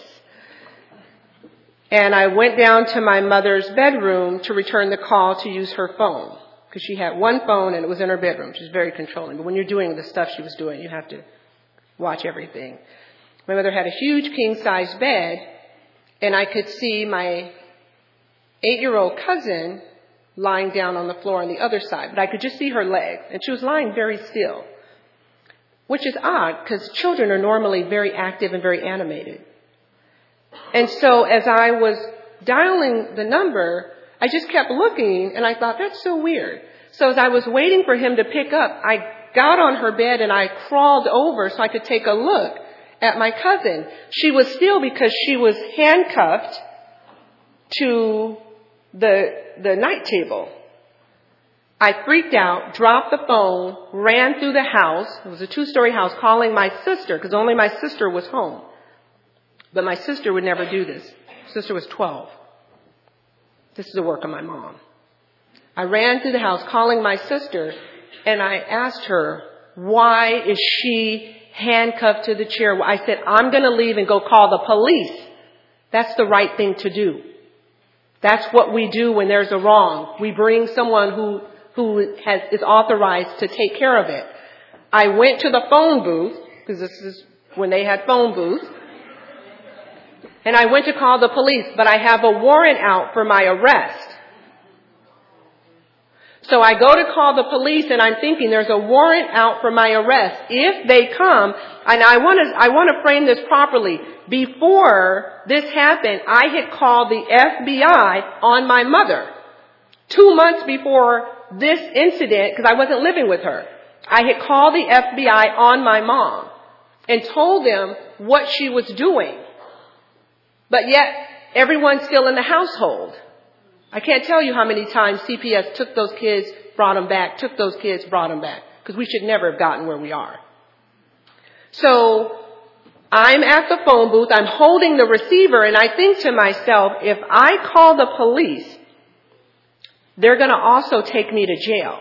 And I went down to my mother's bedroom to return the call to use her phone. Because she had one phone and it was in her bedroom. She was very controlling. But when you're doing the stuff she was doing, you have to watch everything. My mother had a huge king-size bed, and I could see my eight-year-old cousin lying down on the floor on the other side. But I could just see her legs, and she was lying very still. Which is odd, because children are normally very active and very animated. And so as I was dialing the number, I just kept looking, and I thought, that's so weird. So as I was waiting for him to pick up, I got on her bed and I crawled over so I could take a look at my cousin. She was still because she was handcuffed to the, the night table. I freaked out, dropped the phone, ran through the house. It was a two-story house, calling my sister, because only my sister was home. But my sister would never do this. Sister was twelve. This is the work of my mom. I ran through the house calling my sister, and I asked her, why is she handcuffed to the chair? I said, I'm going to leave and go call the police. That's the right thing to do. That's what we do when there's a wrong. We bring someone who, who has, is authorized to take care of it. I went to the phone booth, because this is when they had phone booths, and I went to call the police, but I have a warrant out for my arrest. So I go to call the police, and I'm thinking there's a warrant out for my arrest. If they come, and I want to, I want to frame this properly. Before this happened, I had called the F B I on my mother. Two months before this incident, because I wasn't living with her, I had called the F B I on my mom and told them what she was doing. But yet, everyone's still in the household. I can't tell you how many times C P S took those kids, brought them back, took those kids, brought them back. Because we should never have gotten where we are. So, I'm at the phone booth, I'm holding the receiver, and I think to myself, if I call the police, they're going to also take me to jail.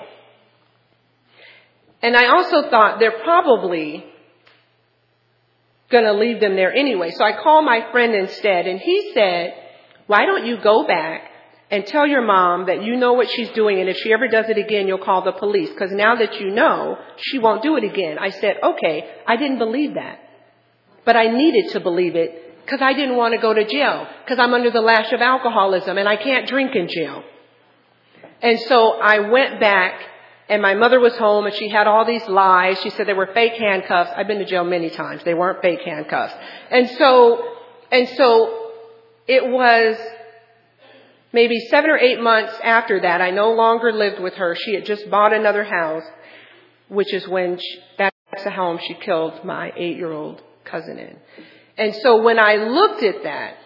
And I also thought they're probably going to leave them there anyway. So I called my friend instead, and he said, why don't you go back and tell your mom that you know what she's doing, and if she ever does it again, you'll call the police, because now that you know, she won't do it again. I said, okay, I didn't believe that. But I needed to believe it because I didn't want to go to jail, because I'm under the lash of alcoholism and I can't drink in jail. And so I went back, and my mother was home, and she had all these lies. She said they were fake handcuffs. I've been to jail many times. They weren't fake handcuffs. And so, and so it was maybe seven or eight months after that, I no longer lived with her. She had just bought another house, which is when she, that's the home she killed my eight-year-old cousin in. And so when I looked at that,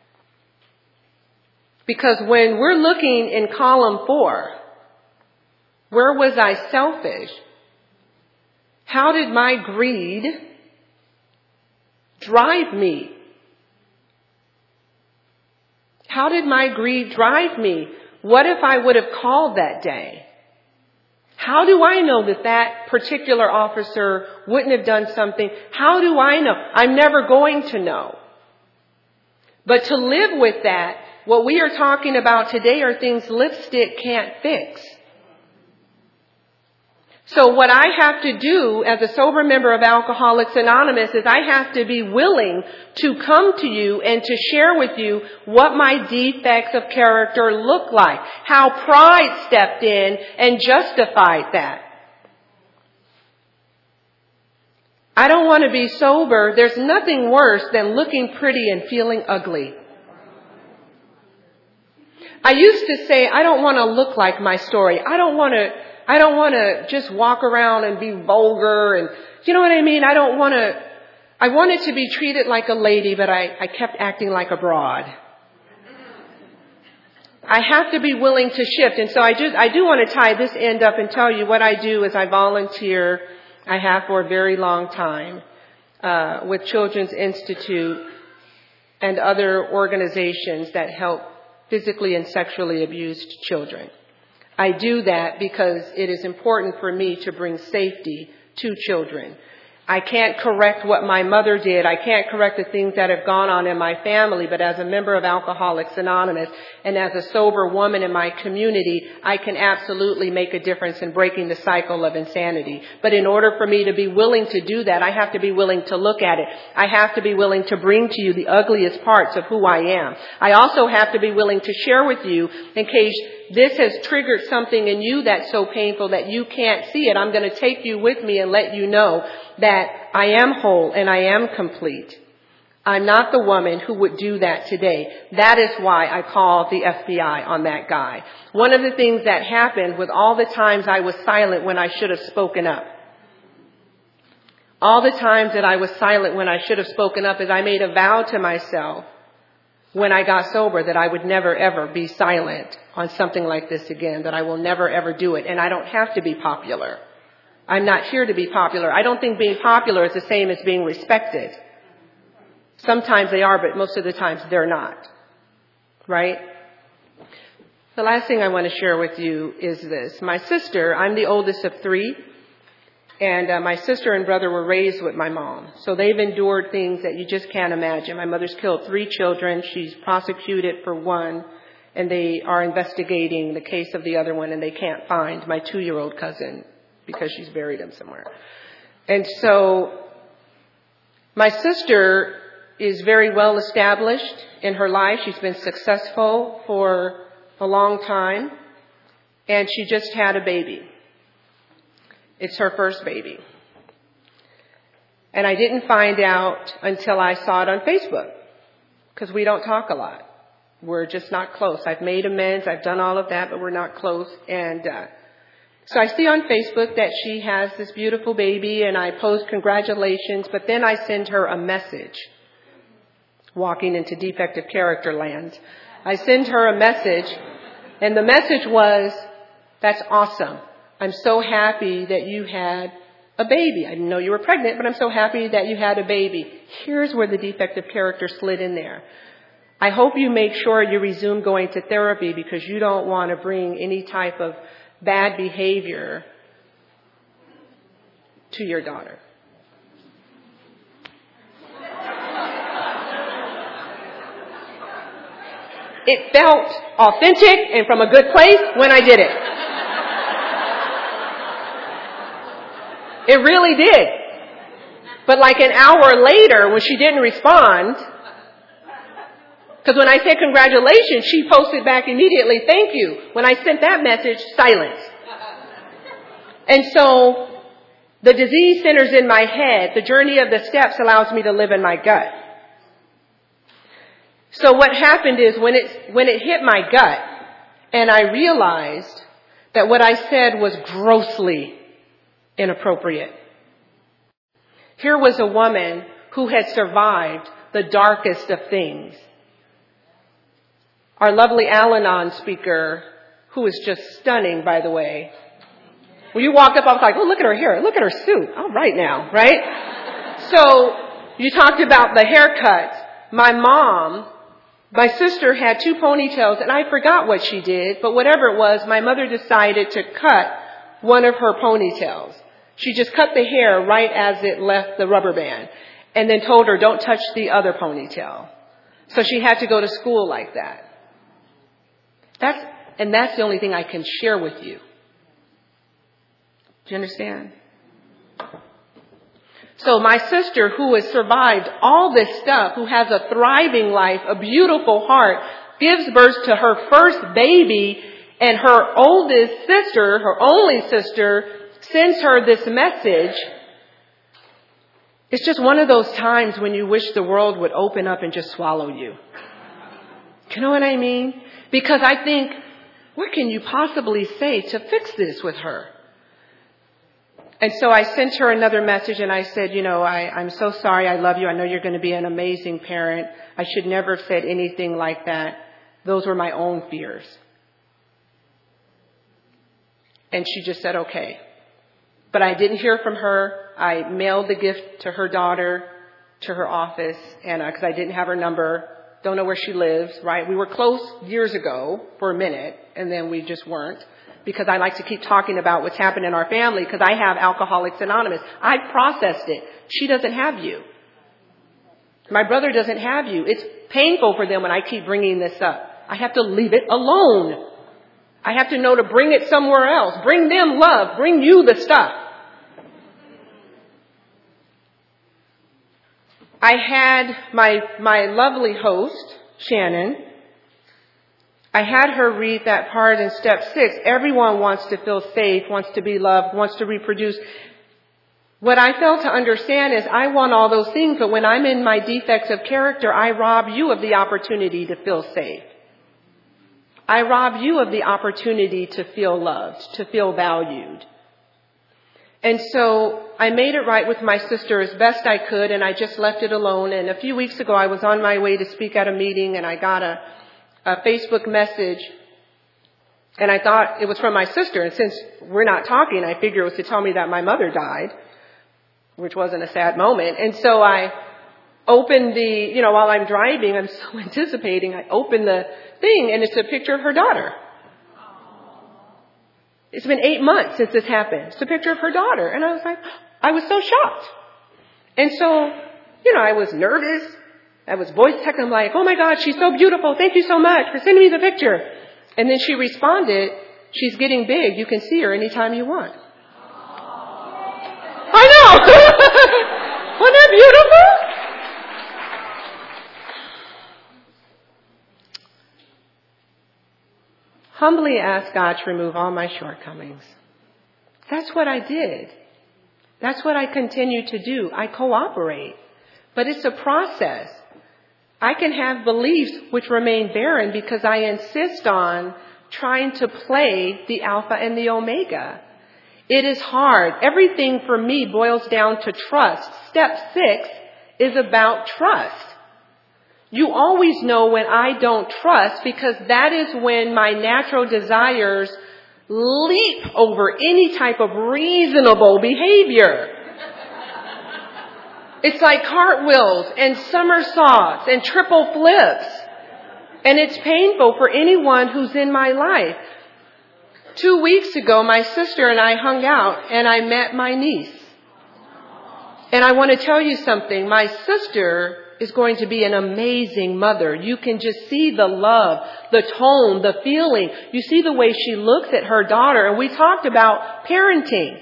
because when we're looking in column four, where was I selfish? How did my greed drive me? How did my greed drive me? What if I would have called that day? How do I know that that particular officer wouldn't have done something? How do I know? I'm never going to know. But to live with that, what we are talking about today are things lipstick can't fix. So what I have to do as a sober member of Alcoholics Anonymous is I have to be willing to come to you and to share with you what my defects of character look like, how pride stepped in and justified that. I don't want to be sober. There's nothing worse than looking pretty and feeling ugly. I used to say, I don't want to look like my story. I don't want to I don't want to just walk around and be vulgar and, you know what I mean? I don't want to, I wanted to be treated like a lady, but I, I kept acting like a broad. I have to be willing to shift. And so I just, I do want to tie this end up and tell you what I do is I volunteer. I have for a very long time, uh, with Children's Institute and other organizations that help physically and sexually abused children. I do that because it is important for me to bring safety to children. I can't correct what my mother did. I can't correct the things that have gone on in my family, but as a member of Alcoholics Anonymous and as a sober woman in my community, I can absolutely make a difference in breaking the cycle of insanity. But in order for me to be willing to do that, I have to be willing to look at it. I have to be willing to bring to you the ugliest parts of who I am. I also have to be willing to share with you in case this has triggered something in you that's so painful that you can't see it. I'm going to take you with me and let you know that I am whole and I am complete. I'm not the woman who would do that today. That is why I called the F B I on that guy. One of the things that happened with all the times I was silent when I should have spoken up. All the times that I was silent when I should have spoken up is I made a vow to myself when I got sober that I would never ever be silent on something like this again, that I will never ever do it. And I don't have to be popular. I'm not here to be popular. I don't think being popular is the same as being respected. Sometimes they are, but most of the times they're not. Right? The last thing I want to share with you is this. My sister, I'm the oldest of three, and uh, my sister and brother were raised with my mom. So they've endured things that you just can't imagine. My mother's killed three children. She's prosecuted for one, and they are investigating the case of the other one, and they can't find my two-year-old cousin because she's buried him somewhere. And so my sister is very well established in her life. She's been successful for a long time, and she just had a baby. It's her first baby. And I didn't find out until I saw it on Facebook, because we don't talk a lot. We're just not close. I've made amends. I've done all of that, but we're not close. And uh, so I see on Facebook that she has this beautiful baby, and I post congratulations, but then I send her a message, walking into defective character land. I send her a message, and the message was, that's awesome. I'm so happy that you had a baby. I didn't know you were pregnant, but I'm so happy that you had a baby. Here's where the defective character slid in there. I hope you make sure you resume going to therapy because you don't want to bring any type of bad behavior to your daughter. It felt authentic and from a good place when I did it. It really did. But like an hour later, when she didn't respond, because when I said congratulations, she posted back immediately, thank you. When I sent that message, silence. And so the disease centers in my head. The journey of the steps allows me to live in my gut. So what happened is when it, when it hit my gut and I realized that what I said was grossly inappropriate. Here was a woman who had survived the darkest of things. Our lovely Al-Anon speaker, who is just stunning, by the way. When you walked up, I was like, oh, look at her hair. Look at her suit. All right now, right? So you talked about the haircut. My mom, my sister had two ponytails, and I forgot what she did, but whatever it was, my mother decided to cut one of her ponytails. She just cut the hair right as it left the rubber band and then told her, don't touch the other ponytail. So she had to go to school like that. That's, and that's the only thing I can share with you. Do you understand? So my sister, who has survived all this stuff, who has a thriving life, a beautiful heart, gives birth to her first baby, and her oldest sister, her only sister, sends her this message. It's just one of those times when you wish the world would open up and just swallow you. You know what I mean? Because I think, what can you possibly say to fix this with her? And so I sent her another message and I said, you know, I, I'm so sorry. I love you. I know you're going to be an amazing parent. I should never have said anything like that. Those were my own fears. And she just said, okay. But I didn't hear from her. I mailed the gift to her daughter, to her office, and because uh, I didn't have her number, don't know where she lives, right? We were close years ago for a minute, and then we just weren't, because I like to keep talking about what's happened in our family, because I have Alcoholics Anonymous. I processed it. She doesn't have you. My brother doesn't have you. It's painful for them when I keep bringing this up. I have to leave it alone. I have to know to bring it somewhere else. Bring them love. Bring you the stuff. I had my, my lovely host, Shannon, I had her read that part in step six. Everyone wants to feel safe, wants to be loved, wants to reproduce. What I failed to understand is I want all those things, but when I'm in my defects of character, I rob you of the opportunity to feel safe. I rob you of the opportunity to feel loved, to feel valued. And so I made it right with my sister as best I could, and I just left it alone. And a few weeks ago, I was on my way to speak at a meeting, and I got a, a Facebook message, and I thought it was from my sister. And since we're not talking, I figured it was to tell me that my mother died, which wasn't a sad moment. And so I opened the, you know, while I'm driving, I'm so anticipating, I opened the thing, and it's a picture of her daughter. It's been eight months since this happened. It's a picture of her daughter. And I was like, I was so shocked. And so, you know, I was nervous. I was voice texting. I'm like, oh my God, she's so beautiful. Thank you so much for sending me the picture. And then she responded, she's getting big. You can see her anytime you want. I know. Wasn't that beautiful? Humbly ask God to remove all my shortcomings. That's what I did. That's what I continue to do. I cooperate. But it's a process. I can have beliefs which remain barren because I insist on trying to play the Alpha and the Omega. It is hard. Everything for me boils down to trust. Step six is about trust. You always know when I don't trust, because that is when my natural desires leap over any type of reasonable behavior. It's like cartwheels and somersaults and triple flips. And it's painful for anyone who's in my life. Two weeks ago, my sister and I hung out, and I met my niece. And I want to tell you something. My sister is going to be an amazing mother. You can just see the love, the tone, the feeling. You see the way she looks at her daughter. And we talked about parenting.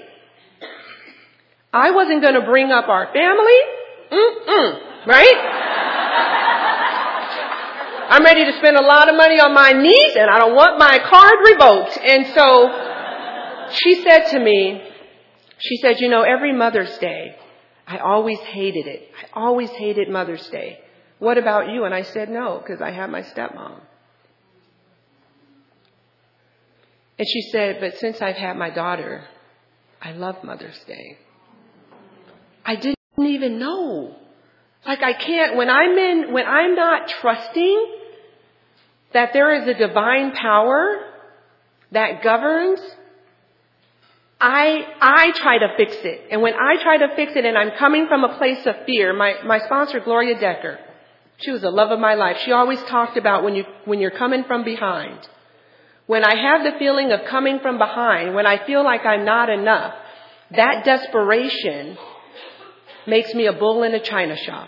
I wasn't going to bring up our family. Mm-mm. Right? I'm ready to spend a lot of money on my niece, and I don't want my card revoked. And so she said to me, she said, you know, every Mother's Day, I always hated it. I always hated Mother's Day what about you? And I said, no, because I have my stepmom. And she said, but since I've had my daughter, I love Mother's Day. I didn't even know. Like I can't, when I'm in, when I'm not trusting that there is a divine power that governs, I, I try to fix it. And when I try to fix it and I'm coming from a place of fear, my, my sponsor, Gloria Decker, she was the love of my life. She always talked about when you, when you're coming from behind. When I have the feeling of coming from behind, when I feel like I'm not enough, that desperation makes me a bull in a china shop.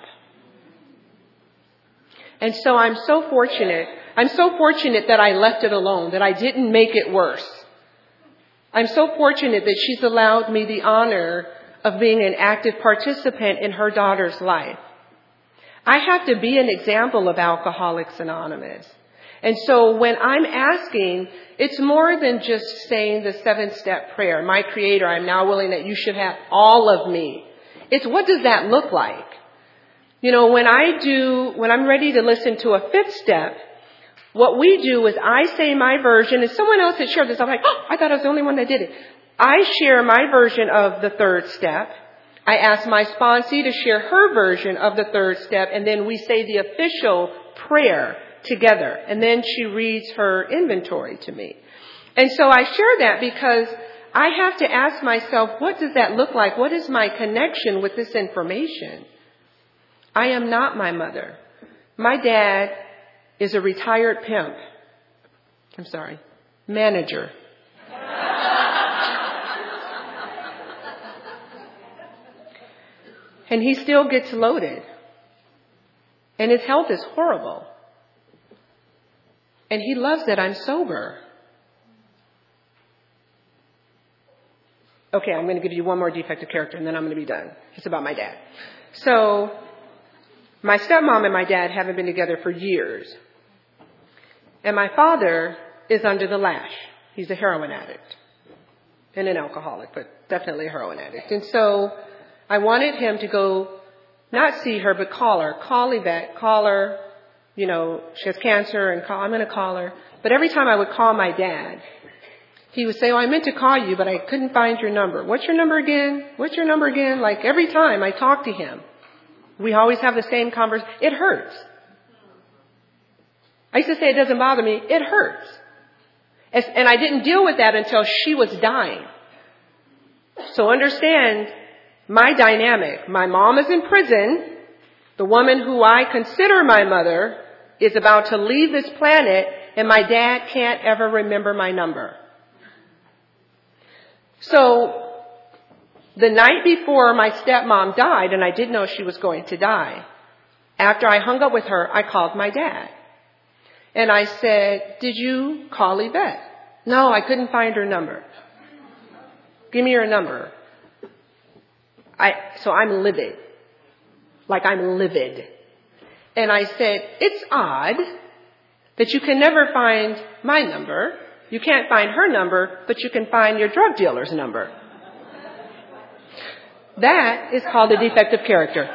And so I'm so fortunate. I'm so fortunate that I left it alone, that I didn't make it worse. I'm so fortunate that she's allowed me the honor of being an active participant in her daughter's life. I have to be an example of Alcoholics Anonymous. And so when I'm asking, it's more than just saying the seven-step prayer. My Creator, I'm now willing that you should have all of me. It's what does that look like? You know, when I do, when I'm ready to listen to a fifth step, what we do is I say my version, and someone else had shared this. I'm like, oh, I thought I was the only one that did it. I share my version of the third step. I ask my sponsee to share her version of the third step, and then we say the official prayer together. And then she reads her inventory to me. And so I share that because I have to ask myself, what does that look like? What is my connection with this information? I am not my mother. My dad is a retired pimp. I'm sorry, manager. And he still gets loaded. And his health is horrible. And he loves that I'm sober. Okay, I'm going to give you one more defective character and then I'm going to be done. It's about my dad. So, my stepmom and my dad haven't been together for years. And my father is under the lash. He's a heroin addict. And an alcoholic, but definitely a heroin addict. And so, I wanted him to go, not see her, but call her. Call Yvette, call her. You know, she has cancer and call, I'm going to call her. But every time I would call my dad, he would say, oh, I meant to call you, but I couldn't find your number. What's your number again? What's your number again? Like every time I talk to him, we always have the same conversation. It hurts. I used to say it doesn't bother me. It hurts. And I didn't deal with that until she was dying. So understand my dynamic. My mom is in prison. The woman who I consider my mother is about to leave this planet, and my dad can't ever remember my number. So the night before my stepmom died, and I didn't know she was going to die, after I hung up with her, I called my dad. And I said, did you call Yvette? No, I couldn't find her number. Give me her number. I, so I'm livid. Like I'm livid. And I said, it's odd that you can never find my number. You can't find her number, but you can find your drug dealer's number. That is called a defective character.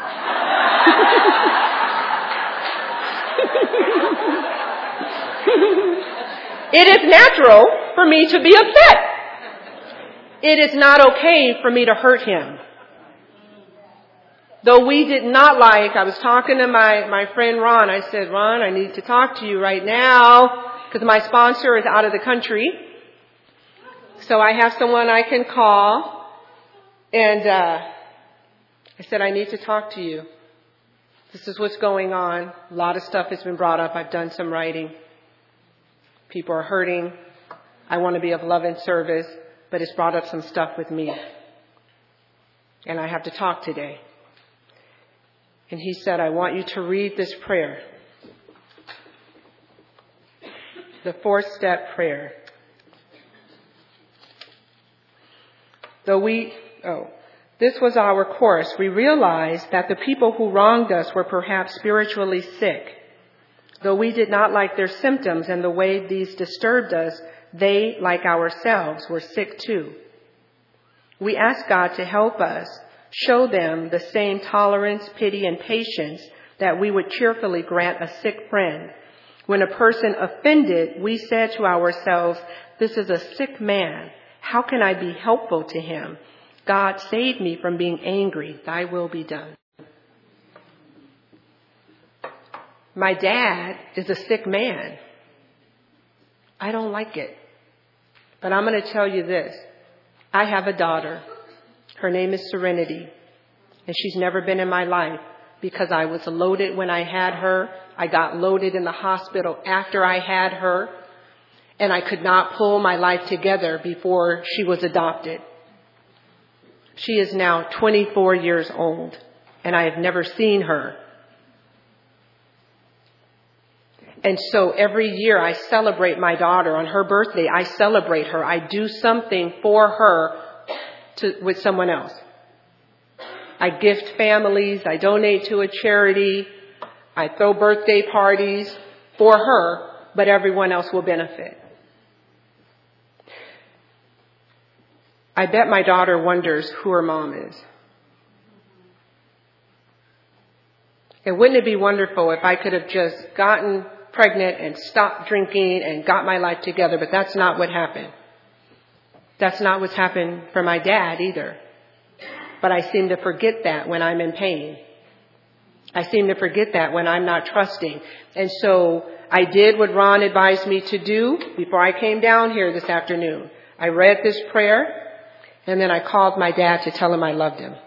It is natural for me to be upset. It is not okay for me to hurt him. Though we did not like, I was talking to my, my friend Ron. I said, Ron, I need to talk to you right now because my sponsor is out of the country. So I have someone I can call. And uh, I said, I need to talk to you. This is what's going on. A lot of stuff has been brought up. I've done some writing. People are hurting. I want to be of love and service, but it's brought up some stuff with me. And I have to talk today. And he said, I want you to read this prayer. The fourth step prayer. Though we, oh, this was our course. We realized that the people who wronged us were perhaps spiritually sick. Though we did not like their symptoms and the way these disturbed us, they, like ourselves, were sick too. We asked God to help us show them the same tolerance, pity, and patience that we would cheerfully grant a sick friend. When a person offended, we said to ourselves, this is a sick man. How can I be helpful to him? God, save me from being angry. Thy will be done. My dad is a sick man. I don't like it. But I'm going to tell you this. I have a daughter. Her name is Serenity. And she's never been in my life because I was loaded when I had her. I got loaded in the hospital after I had her. And I could not pull my life together before she was adopted. She is now twenty-four years old. And I have never seen her. And so every year I celebrate my daughter. On her birthday, I celebrate her. I do something for her to, with someone else. I gift families. I donate to a charity. I throw birthday parties for her, but everyone else will benefit. I bet my daughter wonders who her mom is. And wouldn't it be wonderful if I could have just gotten pregnant and stopped drinking and got my life together? But that's not what happened. That's not what's happened for my dad either. But I seem to forget that when I'm in pain. I seem to forget that when I'm not trusting. And so I did what Ron advised me to do before I came down here this afternoon. I read this prayer, and then I called my dad to tell him I loved him.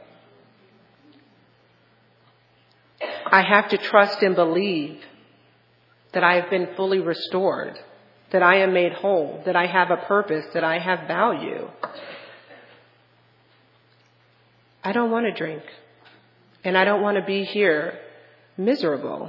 I have to trust and believe that I have been fully restored, that I am made whole, that I have a purpose, that I have value. I don't want to drink, and I don't want to be here miserable.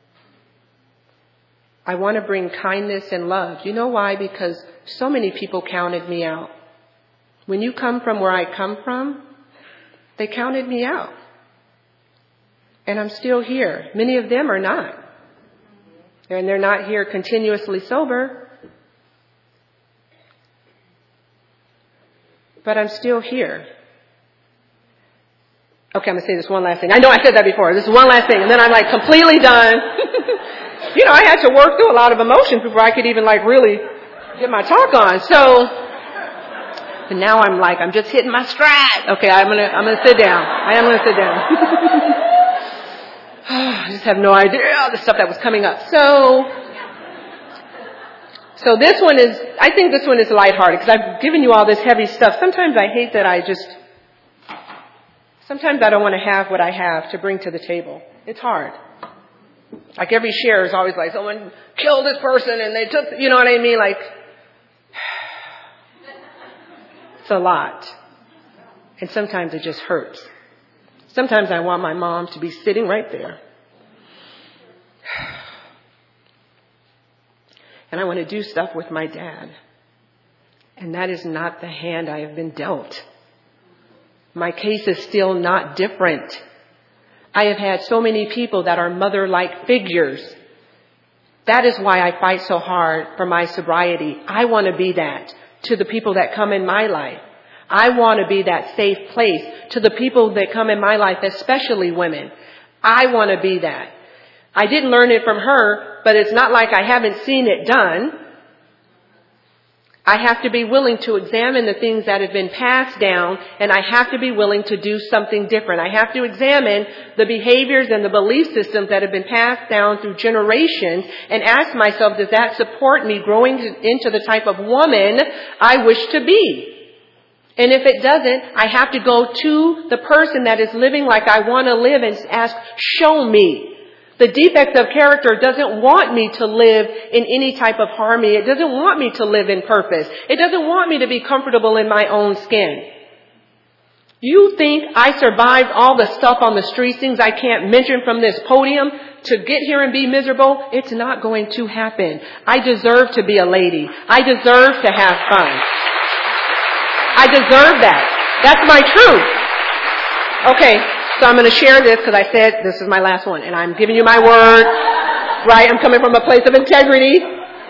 I want to bring kindness and love. You know why? Because so many people counted me out. When you come from where I come from, they counted me out. And I'm still here. Many of them are not. And they're not here continuously sober. But I'm still here. Okay, I'm going to say this one last thing. I know I said that before. This is one last thing. And then I'm like completely done. You know, I had to work through a lot of emotions before I could even like really get my talk on. So, but now I'm like, I'm just hitting my stride. Okay, I'm going to, I'm going to sit down. I am going to sit down. I just have no idea the stuff that was coming up. So, so this one is, I think this one is lighthearted because I've given you all this heavy stuff. Sometimes I hate that I just, sometimes I don't want to have what I have to bring to the table. It's hard. Like every share is always like, someone killed this person and they took, you know what I mean? Like, it's a lot. And sometimes it just hurts. Sometimes I want my mom to be sitting right there. And I want to do stuff with my dad. And that is not the hand I have been dealt. My case is still not different. I have had so many people that are mother-like figures. That is why I fight so hard for my sobriety. I want to be that to the people that come in my life. I want to be that safe place to the people that come in my life, especially women. I want to be that. I didn't learn it from her, but it's not like I haven't seen it done. I have to be willing to examine the things that have been passed down, and I have to be willing to do something different. I have to examine the behaviors and the belief systems that have been passed down through generations and ask myself, does that support me growing into the type of woman I wish to be? And if it doesn't, I have to go to the person that is living like I want to live and ask, show me. The defect of character doesn't want me to live in any type of harmony. It doesn't want me to live in purpose. It doesn't want me to be comfortable in my own skin. You think I survived all the stuff on the streets, things I can't mention from this podium, to get here and be miserable? It's not going to happen. I deserve to be a lady. I deserve to have fun. I deserve that. That's my truth. Okay, so I'm going to share this because I said this is my last one, and I'm giving you my word, right? I'm coming from a place of integrity.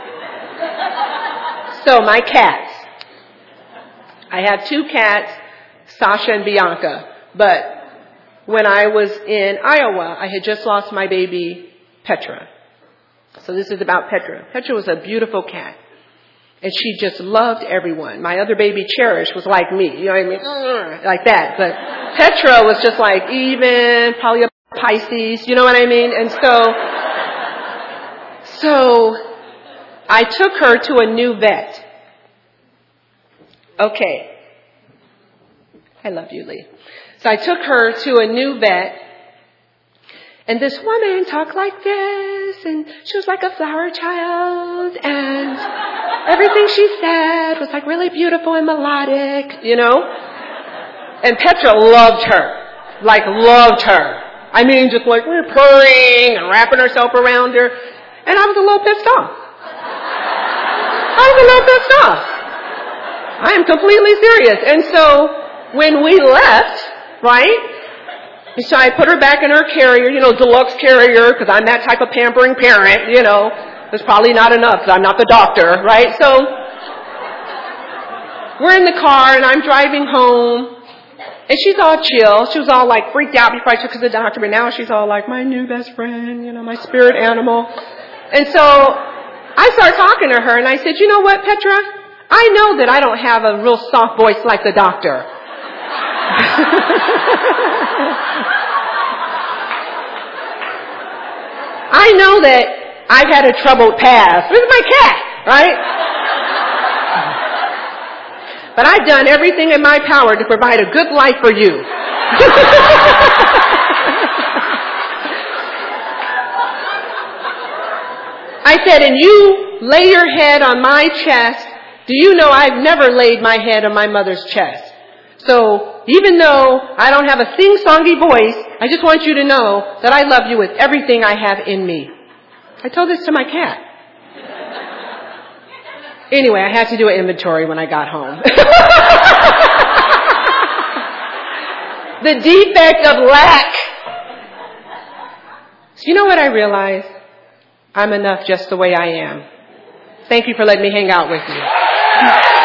So my cats. I have two cats, Sasha and Bianca, but when I was in Iowa. I had just lost my baby, Petra. So this is about Petra. Petra was a beautiful cat. And she just loved everyone. My other baby, Cherish, was like me. You know what I mean? Like that. But Petra was just like even, probably a Pisces. You know what I mean? And so, so I took her to a new vet. Okay. I love you, Lee. So I took her to a new vet. And this woman talked like this, and she was like a flower child, and everything she said was like really beautiful and melodic, you know? And Petra loved her, like loved her. I mean, just like we're purring and wrapping herself around her. And I was a little pissed off. I was a little pissed off. I am completely serious. And so when we left, right? And so I put her back in her carrier, you know, deluxe carrier, because I'm that type of pampering parent, you know. There's probably not enough, because I'm not the doctor, right? So we're in the car, and I'm driving home, and she's all chill. She was all, like, freaked out before I took her to the doctor, but now she's all like, my new best friend, you know, my spirit animal. And so I started talking to her, and I said, you know what, Petra? I know that I don't have a real soft voice like the doctor. I know that I've had a troubled past. This is my cat, right? But I've done everything in my power to provide a good life for you. I said, and you lay your head on my chest. Do you know I've never laid my head on my mother's chest? So even though I don't have a sing-songy voice, I just want you to know that I love you with everything I have in me. I told this to my cat. Anyway, I had to do an inventory when I got home. The defect of lack. So you know what I realized? I'm enough just the way I am. Thank you for letting me hang out with you.